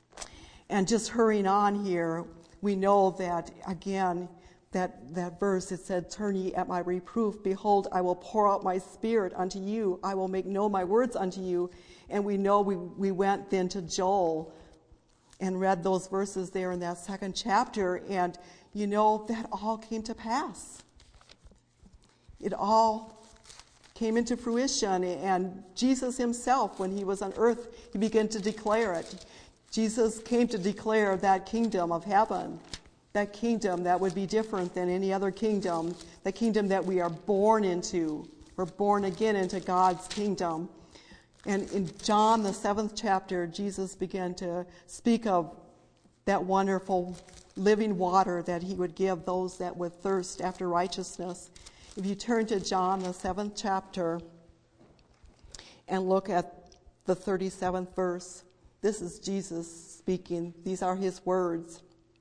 A: And just hurrying on here, we know that, again, that, that verse, it said, turn ye at my reproof. Behold, I will pour out my Spirit unto you. I will make known my words unto you. And we know we, we went then to Joel and read those verses there in that second chapter. And, you know, that all came to pass. It all came into fruition. And Jesus himself, when he was on earth, he began to declare it. Jesus came to declare that kingdom of heaven, that kingdom that would be different than any other kingdom, the kingdom that we are born into. We're born again into God's kingdom. And in John, the seventh chapter, Jesus began to speak of that wonderful living water that he would give those that would thirst after righteousness. If you turn to John, the seventh chapter, and look at the thirty-seventh verse, this is Jesus speaking. These are his words.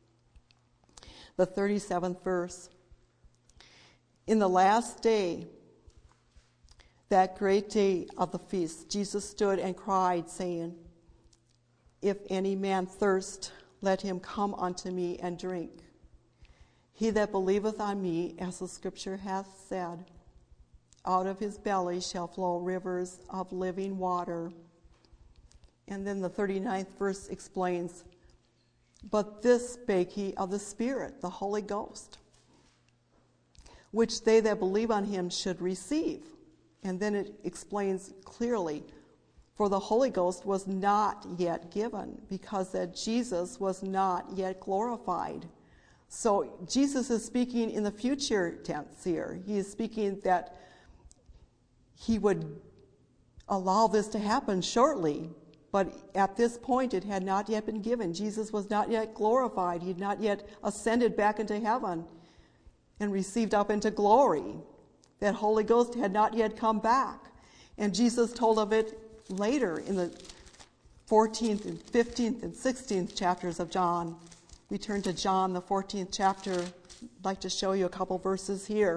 A: The thirty-seventh verse. In the last day, that great day of the feast, Jesus stood and cried, saying, If any man thirst, let him come unto me and drink. He that believeth on me, as the scripture hath said, out of his belly shall flow rivers of living water. And then the thirty-ninth verse explains, But this spake he of the Spirit, the Holy Ghost, which they that believe on him should receive. And then it explains clearly, for the Holy Ghost was not yet given, because that Jesus was not yet glorified. So Jesus is speaking in the future tense here. He is speaking that he would allow this to happen shortly, but at this point it had not yet been given. Jesus was not yet glorified. He had not yet ascended back into heaven and received up into glory. That Holy Ghost had not yet come back. And Jesus told of it later in the fourteenth and fifteenth and sixteenth chapters of John. We turn to John, the fourteenth chapter. I'd like to show you a couple verses here.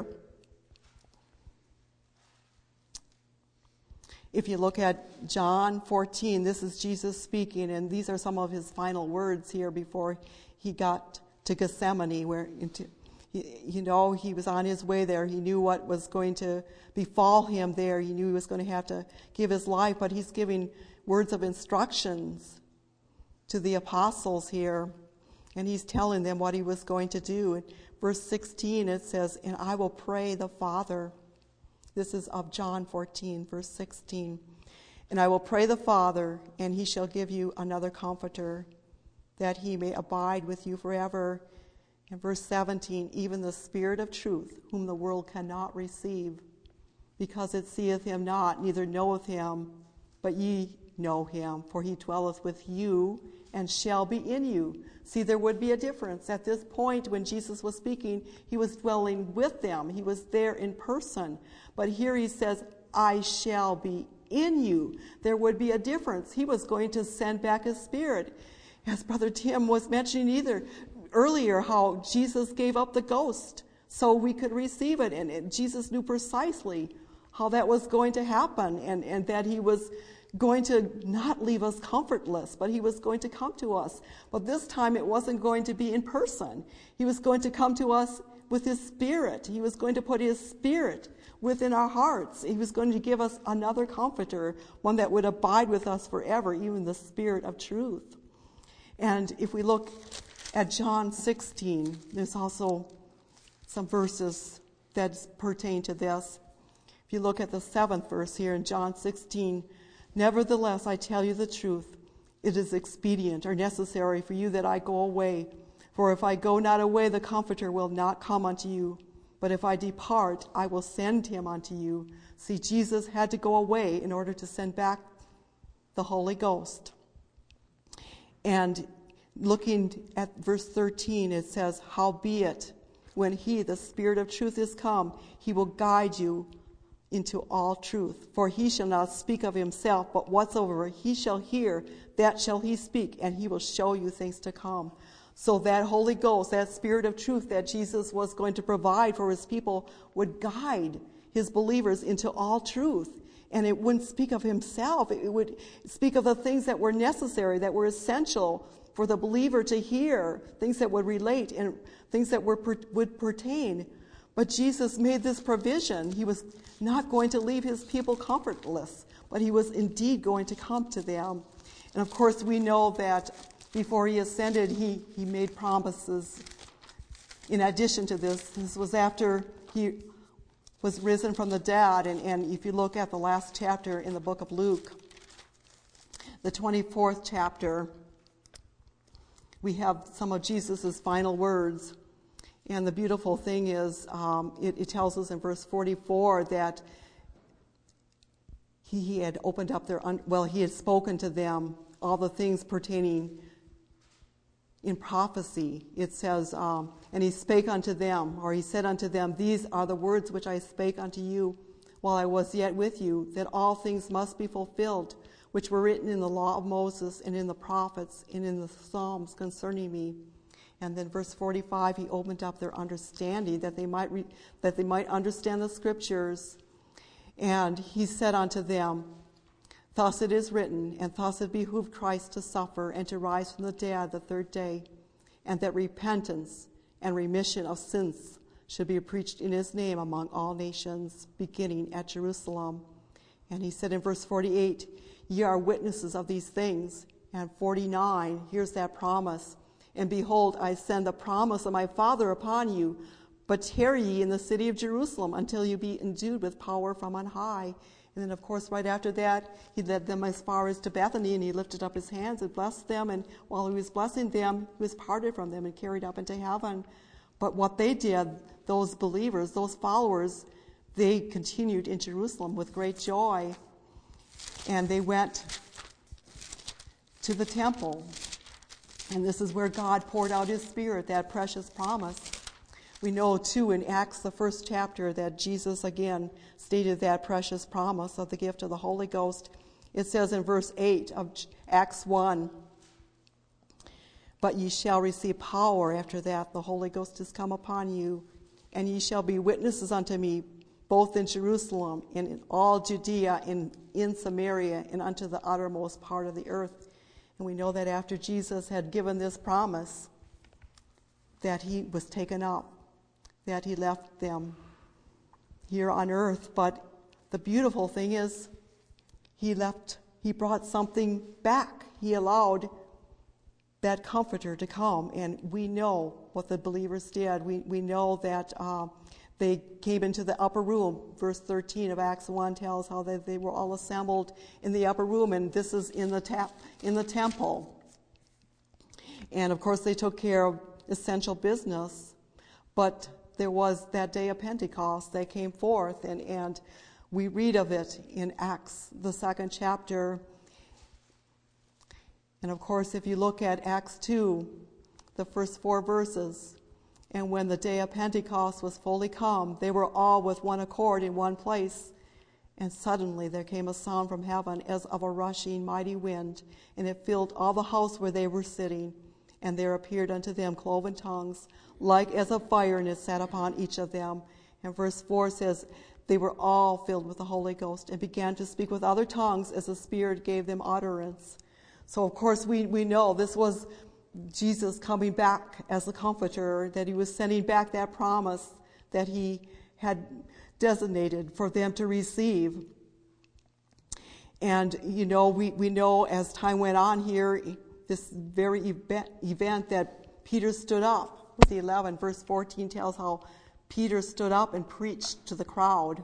A: If you look at John fourteen, this is Jesus speaking, and these are some of his final words here before he got to Gethsemane, where into, you know, he was on his way there. He knew what was going to befall him there. He knew he was going to have to give his life, but he's giving words of instructions to the apostles here, and he's telling them what he was going to do. In verse sixteen, it says, And I will pray the Father. This is of John fourteen, verse sixteen. And I will pray the Father, and he shall give you another comforter, that he may abide with you forever. And verse seventeen, even the Spirit of truth, whom the world cannot receive, because it seeth him not, neither knoweth him, but ye know him, for he dwelleth with you and shall be in you. See, there would be a difference. At this point, when Jesus was speaking, he was dwelling with them. He was there in person. But here he says, I shall be in you. There would be a difference. He was going to send back his Spirit. As Brother Tim was mentioning either earlier, how Jesus gave up the ghost so we could receive it. And, and Jesus knew precisely how that was going to happen, and, and that he was going to not leave us comfortless, but he was going to come to us. But this time it wasn't going to be in person. He was going to come to us with his Spirit. He was going to put his Spirit within our hearts. He was going to give us another comforter, one that would abide with us forever, even the Spirit of truth. And if we look at John sixteen, there's also some verses that pertain to this. If you look at the seventh verse here in John sixteen, Nevertheless, I tell you the truth, it is expedient or necessary for you that I go away. For if I go not away, the Comforter will not come unto you. But if I depart, I will send him unto you. See, Jesus had to go away in order to send back the Holy Ghost. And looking at verse thirteen, it says, Howbeit, when he, the Spirit of truth, is come, he will guide you into all truth. For he shall not speak of himself, but whatsoever he shall hear, that shall he speak, and he will show you things to come. So that Holy Ghost, that Spirit of truth that Jesus was going to provide for his people, would guide his believers into all truth. And it wouldn't speak of himself. It would speak of the things that were necessary, that were essential for the believer to hear, things that would relate and things that were would pertain. But Jesus made this provision. He was not going to leave his people comfortless, but he was indeed going to come to them. And of course, we know that before he ascended, he, he made promises. In addition to this, this was after he was risen from the dead. And, and if you look at the last chapter in the book of Luke, the twenty-fourth chapter, we have some of Jesus' final words. And the beautiful thing is, um, it, it tells us in verse forty-four that he, he had opened up their, un- well, he had spoken to them all the things pertaining in prophecy. It says, um, and he spake unto them, or he said unto them, These are the words which I spake unto you while I was yet with you, that all things must be fulfilled, which were written in the law of Moses and in the prophets and in the Psalms concerning me. And then verse forty-five, he opened up their understanding that they might re- that they might understand the scriptures. And he said unto them, Thus it is written, and thus it behooved Christ to suffer and to rise from the dead the third day, and that repentance and remission of sins should be preached in his name among all nations, beginning at Jerusalem. And he said in verse forty-eight, Ye are witnesses of these things. And forty-nine, here's that promise. And behold, I send the promise of my Father upon you, but tarry ye in the city of Jerusalem until you be endued with power from on high. And then, of course, right after that, he led them as far as to Bethany, and he lifted up his hands and blessed them. And while he was blessing them, he was parted from them and carried up into heaven. But what they did, those believers, those followers, they continued in Jerusalem with great joy. And they went to the temple. And this is where God poured out his Spirit, that precious promise. We know, too, in Acts, the first chapter, that Jesus, again, stated that precious promise of the gift of the Holy Ghost. It says in verse eight of Acts one, But ye shall receive power after that the Holy Ghost is come upon you, and ye shall be witnesses unto me, both in Jerusalem and in all Judea and in Samaria and unto the uttermost part of the earth. And we know that after Jesus had given this promise, that he was taken up, that he left them here on earth. But the beautiful thing is, he left, he brought something back. He allowed that Comforter to come. And we know what the believers did. We, we know that uh, they came into the upper room. Verse thirteen of Acts one tells how they, they were all assembled in the upper room, and this is in the tap, in the temple. And of course they took care of essential business, but there was that day of Pentecost. They came forth, and, and we read of it in Acts, the second chapter. And of course, if you look at Acts two, the first four verses, and when the day of Pentecost was fully come, they were all with one accord in one place. And suddenly there came a sound from heaven as of a rushing mighty wind, and it filled all the house where they were sitting. And there appeared unto them cloven tongues, like as of fire, and it sat upon each of them. And verse four says, They were all filled with the Holy Ghost, and began to speak with other tongues as the Spirit gave them utterance. So, of course, we, we know this was Jesus coming back as the Comforter, that he was sending back that promise that he had designated for them to receive. And, you know, we, we know as time went on here, this very event, event that Peter stood up with the eleven. Verse fourteen tells how Peter stood up and preached to the crowd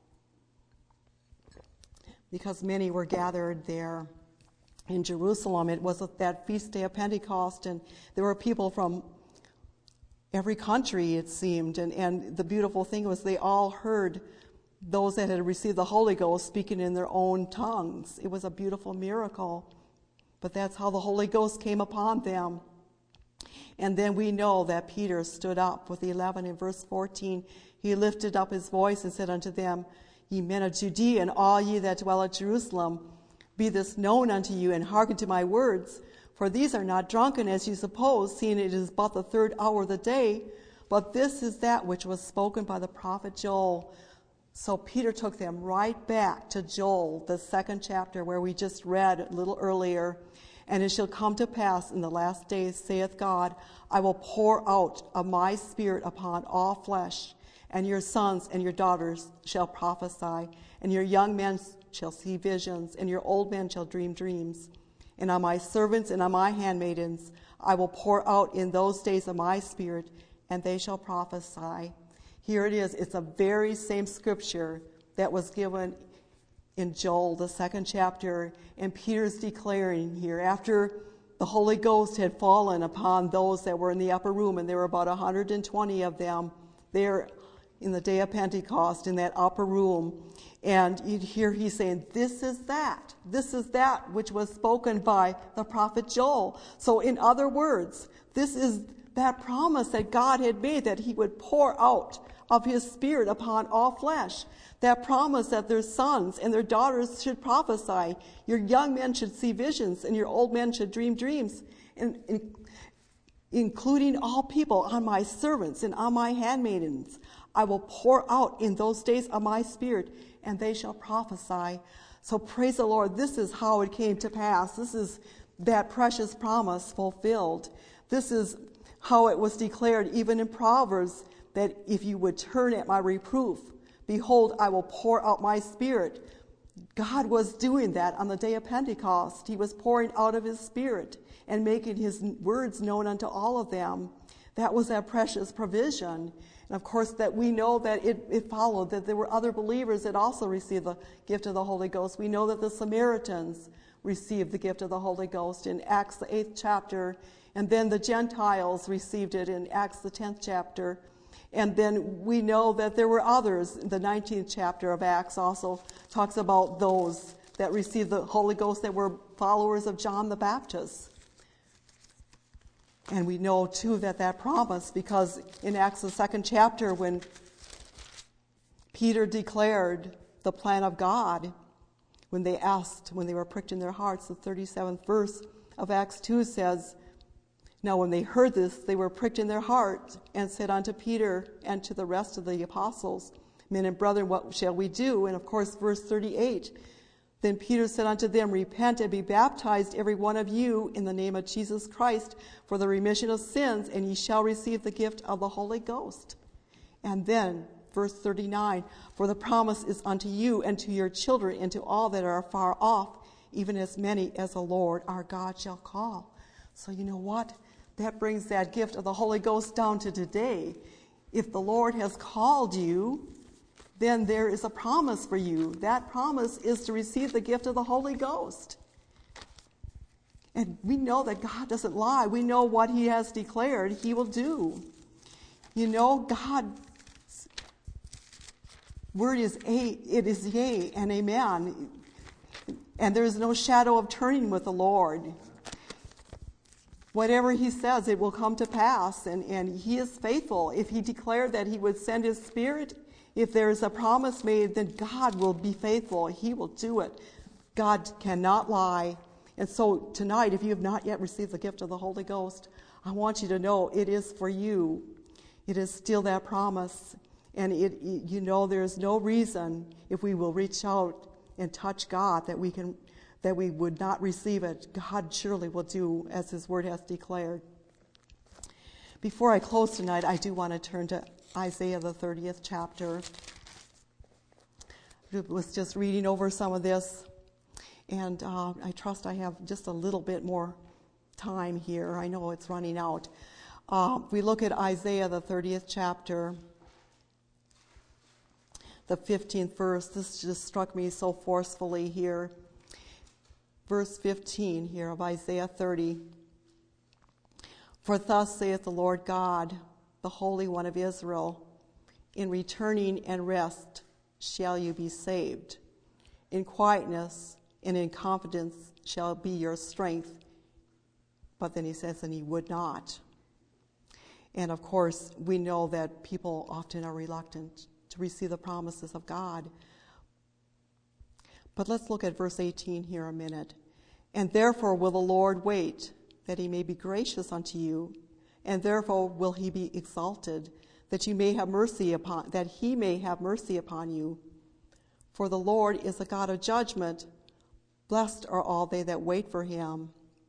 A: because many were gathered there in Jerusalem. It was that feast day of Pentecost, and there were people from every country, it seemed. And, and the beautiful thing was they all heard those that had received the Holy Ghost speaking in their own tongues. It was a beautiful miracle. But that's how the Holy Ghost came upon them. And then we know that Peter stood up with the eleven in verse fourteen. He lifted up his voice and said unto them, Ye men of Judea, and all ye that dwell at Jerusalem, be this known unto you, and hearken to my words. For these are not drunken, as you suppose, seeing it is but the third hour of the day. But this is that which was spoken by the prophet Joel. So Peter took them right back to Joel, the second chapter, where we just read a little earlier. And it shall come to pass in the last days, saith God, I will pour out of my Spirit upon all flesh, and your sons and your daughters shall prophesy, and your young men shall see visions, and your old men shall dream dreams. And on my servants and on my handmaidens I will pour out in those days of my Spirit, and they shall prophesy. Here it is. It's a very same scripture that was given in Joel, the second chapter, and Peter's declaring here, after the Holy Ghost had fallen upon those that were in the upper room, and there were about one hundred twenty of them there in the day of Pentecost in that upper room. And you'd hear he's saying, this is that. This is that which was spoken by the prophet Joel. So in other words, this is that promise that God had made, that he would pour out of his Spirit upon all flesh. That promise that their sons and their daughters should prophesy. Your young men should see visions, and your old men should dream dreams. And, and including all people, on my servants and on my handmaidens. I will pour out in those days of my Spirit, and they shall prophesy. So praise the Lord. This is how it came to pass. This is that precious promise fulfilled. This is how it was declared even in Proverbs, that if you would turn at my reproof, behold, I will pour out my Spirit. God was doing that on the day of Pentecost. He was pouring out of his Spirit and making his words known unto all of them. That was that precious provision. And of course, that we know that it, it followed that there were other believers that also received the gift of the Holy Ghost. We know that the Samaritans received the gift of the Holy Ghost in Acts the eighth chapter, and then the Gentiles received it in Acts the tenth chapter. And then we know that there were others. The nineteenth chapter of Acts also talks about those that received the Holy Ghost that were followers of John the Baptist. And we know, too, that that promise, because in Acts the second chapter, when Peter declared the plan of God, when they asked, when they were pricked in their hearts, the thirty-seventh verse of Acts two says, now when they heard this, they were pricked in their heart, and said unto Peter and to the rest of the apostles, men and brethren, what shall we do? And of course, verse thirty-eight, then Peter said unto them, repent and be baptized every one of you in the name of Jesus Christ for the remission of sins, and ye shall receive the gift of the Holy Ghost. And then, verse thirty-nine, for the promise is unto you and to your children and to all that are far off, even as many as the Lord our God shall call. So you know what? That brings that gift of the Holy Ghost down to today. If the Lord has called you, then there is a promise for you. That promise is to receive the gift of the Holy Ghost. And we know that God doesn't lie. We know what he has declared he will do. You know, God's word is a, it is yea and amen. And there is no shadow of turning with the Lord. Whatever he says, it will come to pass. And, and he is faithful. If he declared that he would send his Spirit, if there is a promise made, then God will be faithful. He will do it. God cannot lie. And so tonight, if you have not yet received the gift of the Holy Ghost, I want you to know it is for you. It is still that promise. And it, you know there is no reason, if we will reach out and touch God, that we can, that we would not receive it. God surely will do as his word has declared. Before I close tonight, I do want to turn to Isaiah, the thirtieth chapter. I was just reading over some of this, and uh, I trust I have just a little bit more time here. I know it's running out. Uh, we look at Isaiah, the thirtieth chapter, the fifteenth verse. This just struck me so forcefully here. Verse fifteen here of Isaiah thirty. For thus saith the Lord God, the Holy One of Israel, in returning and rest shall you be saved. In quietness and in confidence shall be your strength. But then he says, and he would not. And of course, we know that people often are reluctant to receive the promises of God. But let's look at verse eighteen here a minute. And therefore will the Lord wait, that he may be gracious unto you, and therefore will he be exalted, that you may have mercy upon that he may have mercy upon you. For the Lord is a God of judgment. Blessed are all they that wait for him.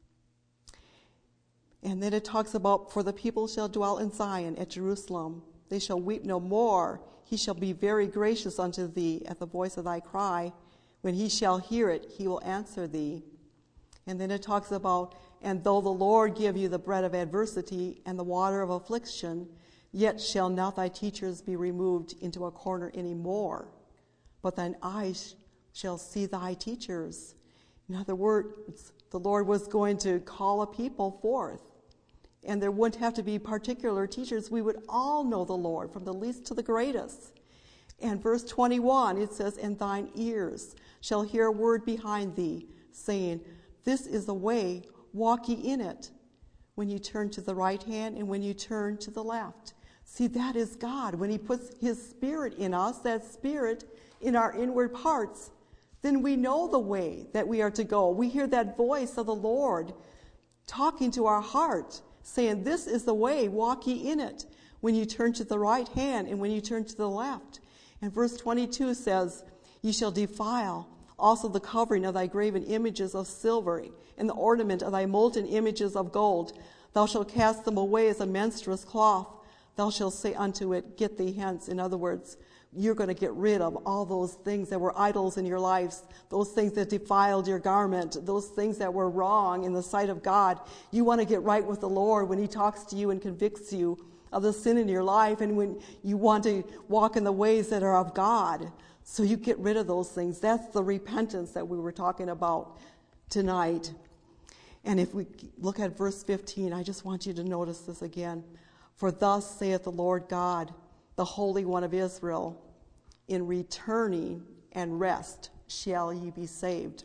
A: And then it talks about, for the people shall dwell in Zion at Jerusalem. They shall weep no more. He shall be very gracious unto thee at the voice of thy cry. When he shall hear it, he will answer thee. And then it talks about, and though the Lord give you the bread of adversity and the water of affliction, yet shall not thy teachers be removed into a corner any more, but thine eyes shall see thy teachers. In other words, the Lord was going to call a people forth, and there wouldn't have to be particular teachers. We would all know the Lord, from the least to the greatest. And verse twenty-one, it says, and thine ears shall hear a word behind thee, saying, this is the way, walk ye in it, when you turn to the right hand and when you turn to the left. See, that is God. When he puts his Spirit in us, that Spirit in our inward parts, then we know the way that we are to go. We hear that voice of the Lord talking to our heart, saying, "This is the way, walk ye in it, when you turn to the right hand and when you turn to the left." And verse twenty-two says, "Ye shall defile also the covering of thy graven images of silver, and the ornament of thy molten images of gold. Thou shalt cast them away as a menstruous cloth. Thou shalt say unto it, Get thee hence." In other words, you're going to get rid of all those things that were idols in your lives, those things that defiled your garment, those things that were wrong in the sight of God. You want to get right with the Lord when he talks to you and convicts you of the sin in your life, and when you want to walk in the ways that are of God. So you get rid of those things. That's the repentance that we were talking about tonight. And if we look at verse fifteen, I just want you to notice this again. "For thus saith the Lord God, the Holy One of Israel, in returning and rest shall ye be saved."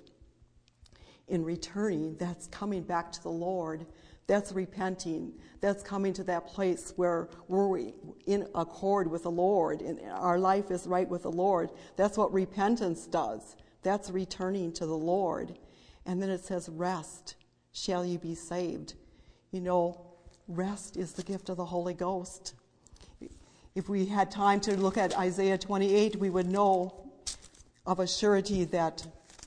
A: In returning, that's coming back to the Lord. That's repenting. That's coming to that place where we're in accord with the Lord and our life is right with the Lord. That's what repentance does. That's returning to the Lord. And then it says, "Rest shall ye be saved." You know, rest is the gift of the Holy Ghost. If we had time to look at Isaiah twenty-eight, we would know of a surety that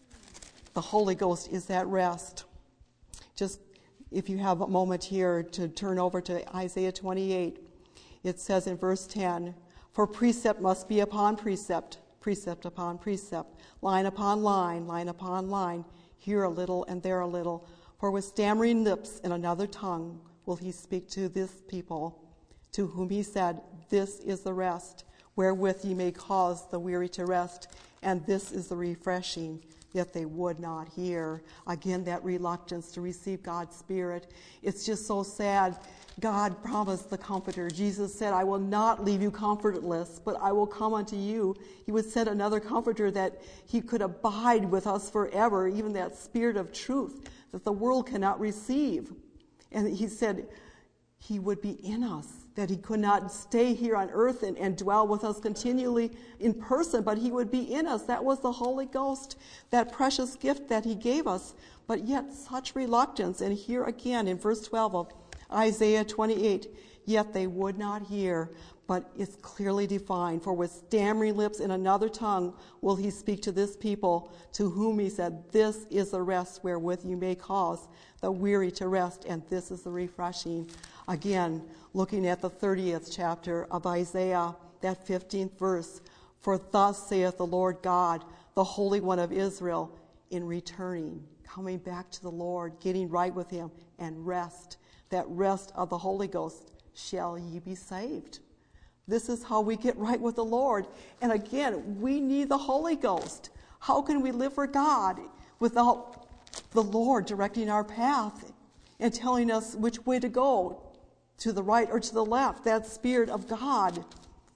A: the Holy Ghost is that rest. Just if you have a moment here to turn over to Isaiah twenty-eight, it says in verse ten, "For precept must be upon precept, precept upon precept, line upon line, line upon line, here a little and there a little. For with stammering lips and another tongue will he speak to this people, to whom he said, This is the rest, wherewith ye may cause the weary to rest, and this is the refreshing, yet they would not hear." Again, that reluctance to receive God's Spirit. It's just so sad. God promised the Comforter. Jesus said, "I will not leave you comfortless, but I will come unto you." He would send another Comforter that he could abide with us forever, even that Spirit of truth that the world cannot receive. And he said he would be in us, that he could not stay here on earth and, and dwell with us continually in person, but he would be in us. That was the Holy Ghost, that precious gift that he gave us, but yet such reluctance. And here again in verse twelve of Isaiah twenty-eight, "Yet they would not hear," but it's clearly defined. "For with stammering lips and another tongue will he speak to this people, to whom he said, This is the rest wherewith you may cause the weary to rest, and this is the refreshing." Again, looking at the thirtieth chapter of Isaiah, that fifteenth verse, "For thus saith the Lord God, the Holy One of Israel, in returning," coming back to the Lord, getting right with him, and rest, that rest of the Holy Ghost, "shall ye be saved." This is how we get right with the Lord. And again, we need the Holy Ghost. How can we live for God without the Lord directing our path and telling us which way to go, to the right or to the left? That Spirit of God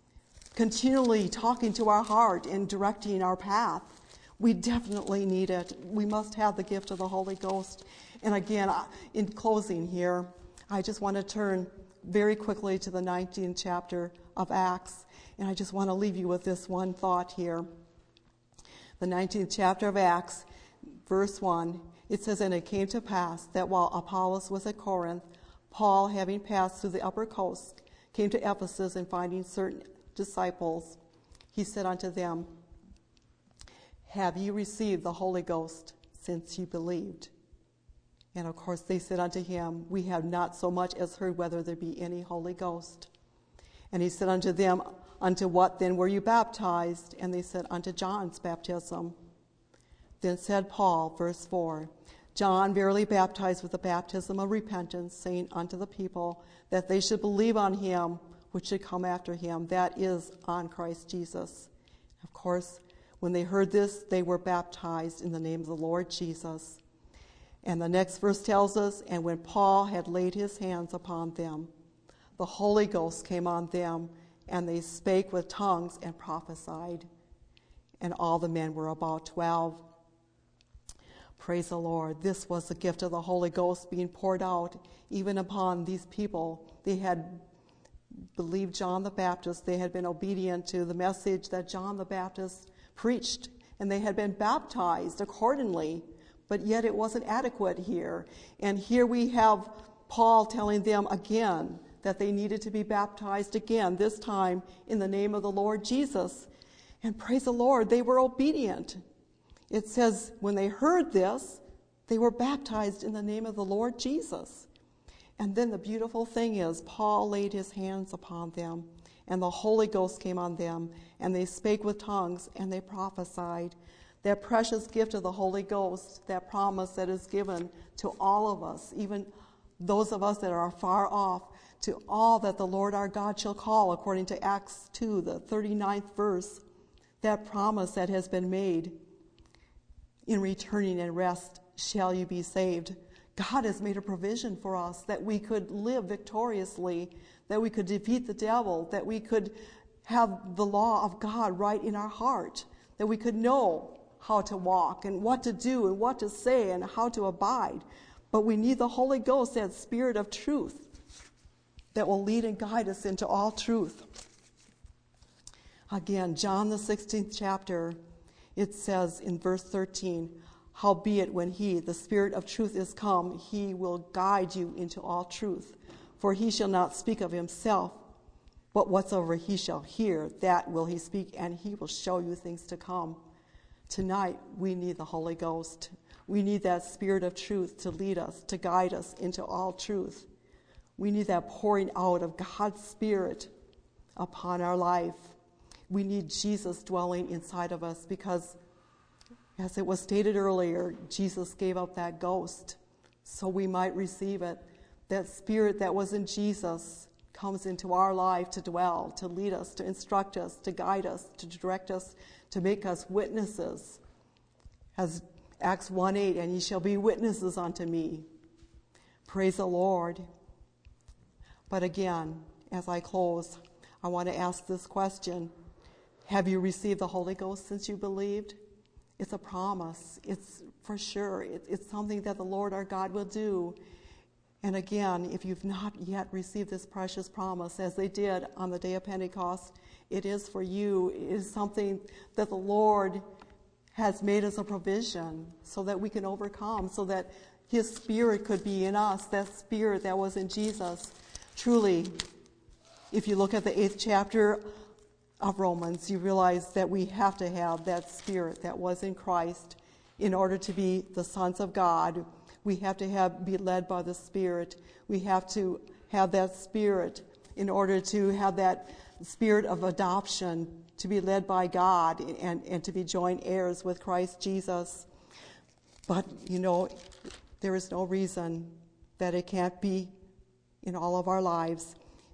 A: continually talking to our heart and directing our path. We definitely need it. We must have the gift of the Holy Ghost. And again, in closing here, I just want to turn very quickly to the nineteenth chapter of Acts. And I just want to leave you with this one thought here. The nineteenth chapter of Acts, verse one, it says, "And it came to pass that while Apollos was at Corinth, Paul, having passed through the upper coast, came to Ephesus, and finding certain disciples, he said unto them, Have ye received the Holy Ghost since ye believed? And of course they said unto him, We have not so much as heard whether there be any Holy Ghost. And he said unto them, Unto what then were you baptized? And they said, Unto John's baptism. Then said Paul," verse four, "John verily baptized with the baptism of repentance, saying unto the people that they should believe on him which should come after him, that is, on Christ Jesus. Of course, when they heard this, they were baptized in the name of the Lord Jesus." And the next verse tells us, "And when Paul had laid his hands upon them, the Holy Ghost came on them, and they spake with tongues and prophesied. And all the men were about twelve." Praise the Lord. This was the gift of the Holy Ghost being poured out even upon these people. They had believed John the Baptist. They had been obedient to the message that John the Baptist preached, and they had been baptized accordingly. But yet it wasn't adequate here. And here we have Paul telling them again that they needed to be baptized again, this time in the name of the Lord Jesus. And praise the Lord, they were obedient. It says when they heard this, they were baptized in the name of the Lord Jesus. And then the beautiful thing is, Paul laid his hands upon them, and the Holy Ghost came on them, and they spake with tongues, and they prophesied. That precious gift of the Holy Ghost, that promise that is given to all of us, even those of us that are far off, to all that the Lord our God shall call, according to Acts two, the thirty-ninth verse, that promise that has been made. In returning and rest shall you be saved. God has made a provision for us that we could live victoriously, that we could defeat the devil, that we could have the law of God right in our heart, that we could know how to walk and what to do and what to say and how to abide. But we need the Holy Ghost, that Spirit of truth, that will lead and guide us into all truth. Again, John the sixteenth chapter, it says in verse thirteen, howbeit when he, the Spirit of truth, is come, he will guide you into all truth. For he shall not speak of himself, but whatsoever he shall hear, that will he speak, and he will show you things to come. Tonight, we need the Holy Ghost. We need that Spirit of truth to lead us, to guide us into all truth. We need that pouring out of God's Spirit upon our life. We need Jesus dwelling inside of us because, as it was stated earlier, Jesus gave up that ghost so we might receive it. That Spirit that was in Jesus comes into our life to dwell, to lead us, to instruct us, to guide us, to direct us, to make us witnesses. As Acts one eight, and ye shall be witnesses unto me. Praise the Lord. But again, as I close, I want to ask this question. Have you received the Holy Ghost since you believed? It's a promise. It's for sure. It, it's something that the Lord our God will do. And again, if you've not yet received this precious promise, as they did on the day of Pentecost, it is for you. It is something that the Lord has made as a provision so that we can overcome, so that His Spirit could be in us, that Spirit that was in Jesus. Truly, if you look at the eighth chapter of Romans, you realize that we have to have that Spirit that was in Christ in order to be the sons of God. We have to have be led by the Spirit. We have to have that Spirit in order to have that Spirit of adoption, to be led by God and, and to be joint heirs with Christ Jesus. But, you know, there is no reason that it can't be in all of our lives.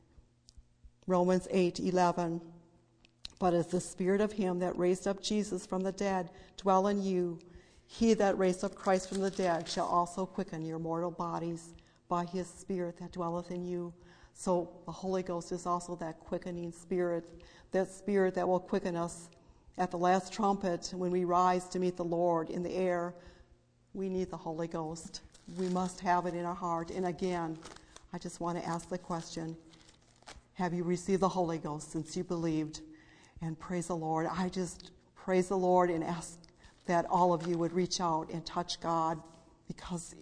A: Romans eight eleven. But as the Spirit of Him that raised up Jesus from the dead dwell in you, He that raised up Christ from the dead shall also quicken your mortal bodies by His Spirit that dwelleth in you. So the Holy Ghost is also that quickening Spirit, that Spirit that will quicken us at the last trumpet when we rise to meet the Lord in the air. We need the Holy Ghost. We must have it in our heart. And again, I just want to ask the question, have you received the Holy Ghost since you believed? And praise the Lord. I just praise the Lord and ask that all of you would reach out and touch God, because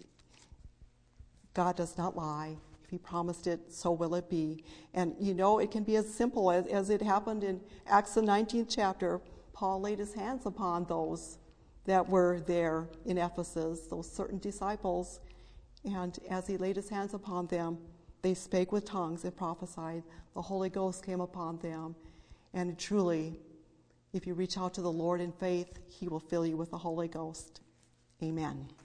A: God does not lie. If He promised it, so will it be. And you know, it can be as simple as, as it happened in Acts the nineteenth chapter. Paul laid his hands upon those that were there in Ephesus, those certain disciples. And as he laid his hands upon them, they spake with tongues and prophesied. The Holy Ghost came upon them. And truly, if you reach out to the Lord in faith, He will fill you with the Holy Ghost. Amen.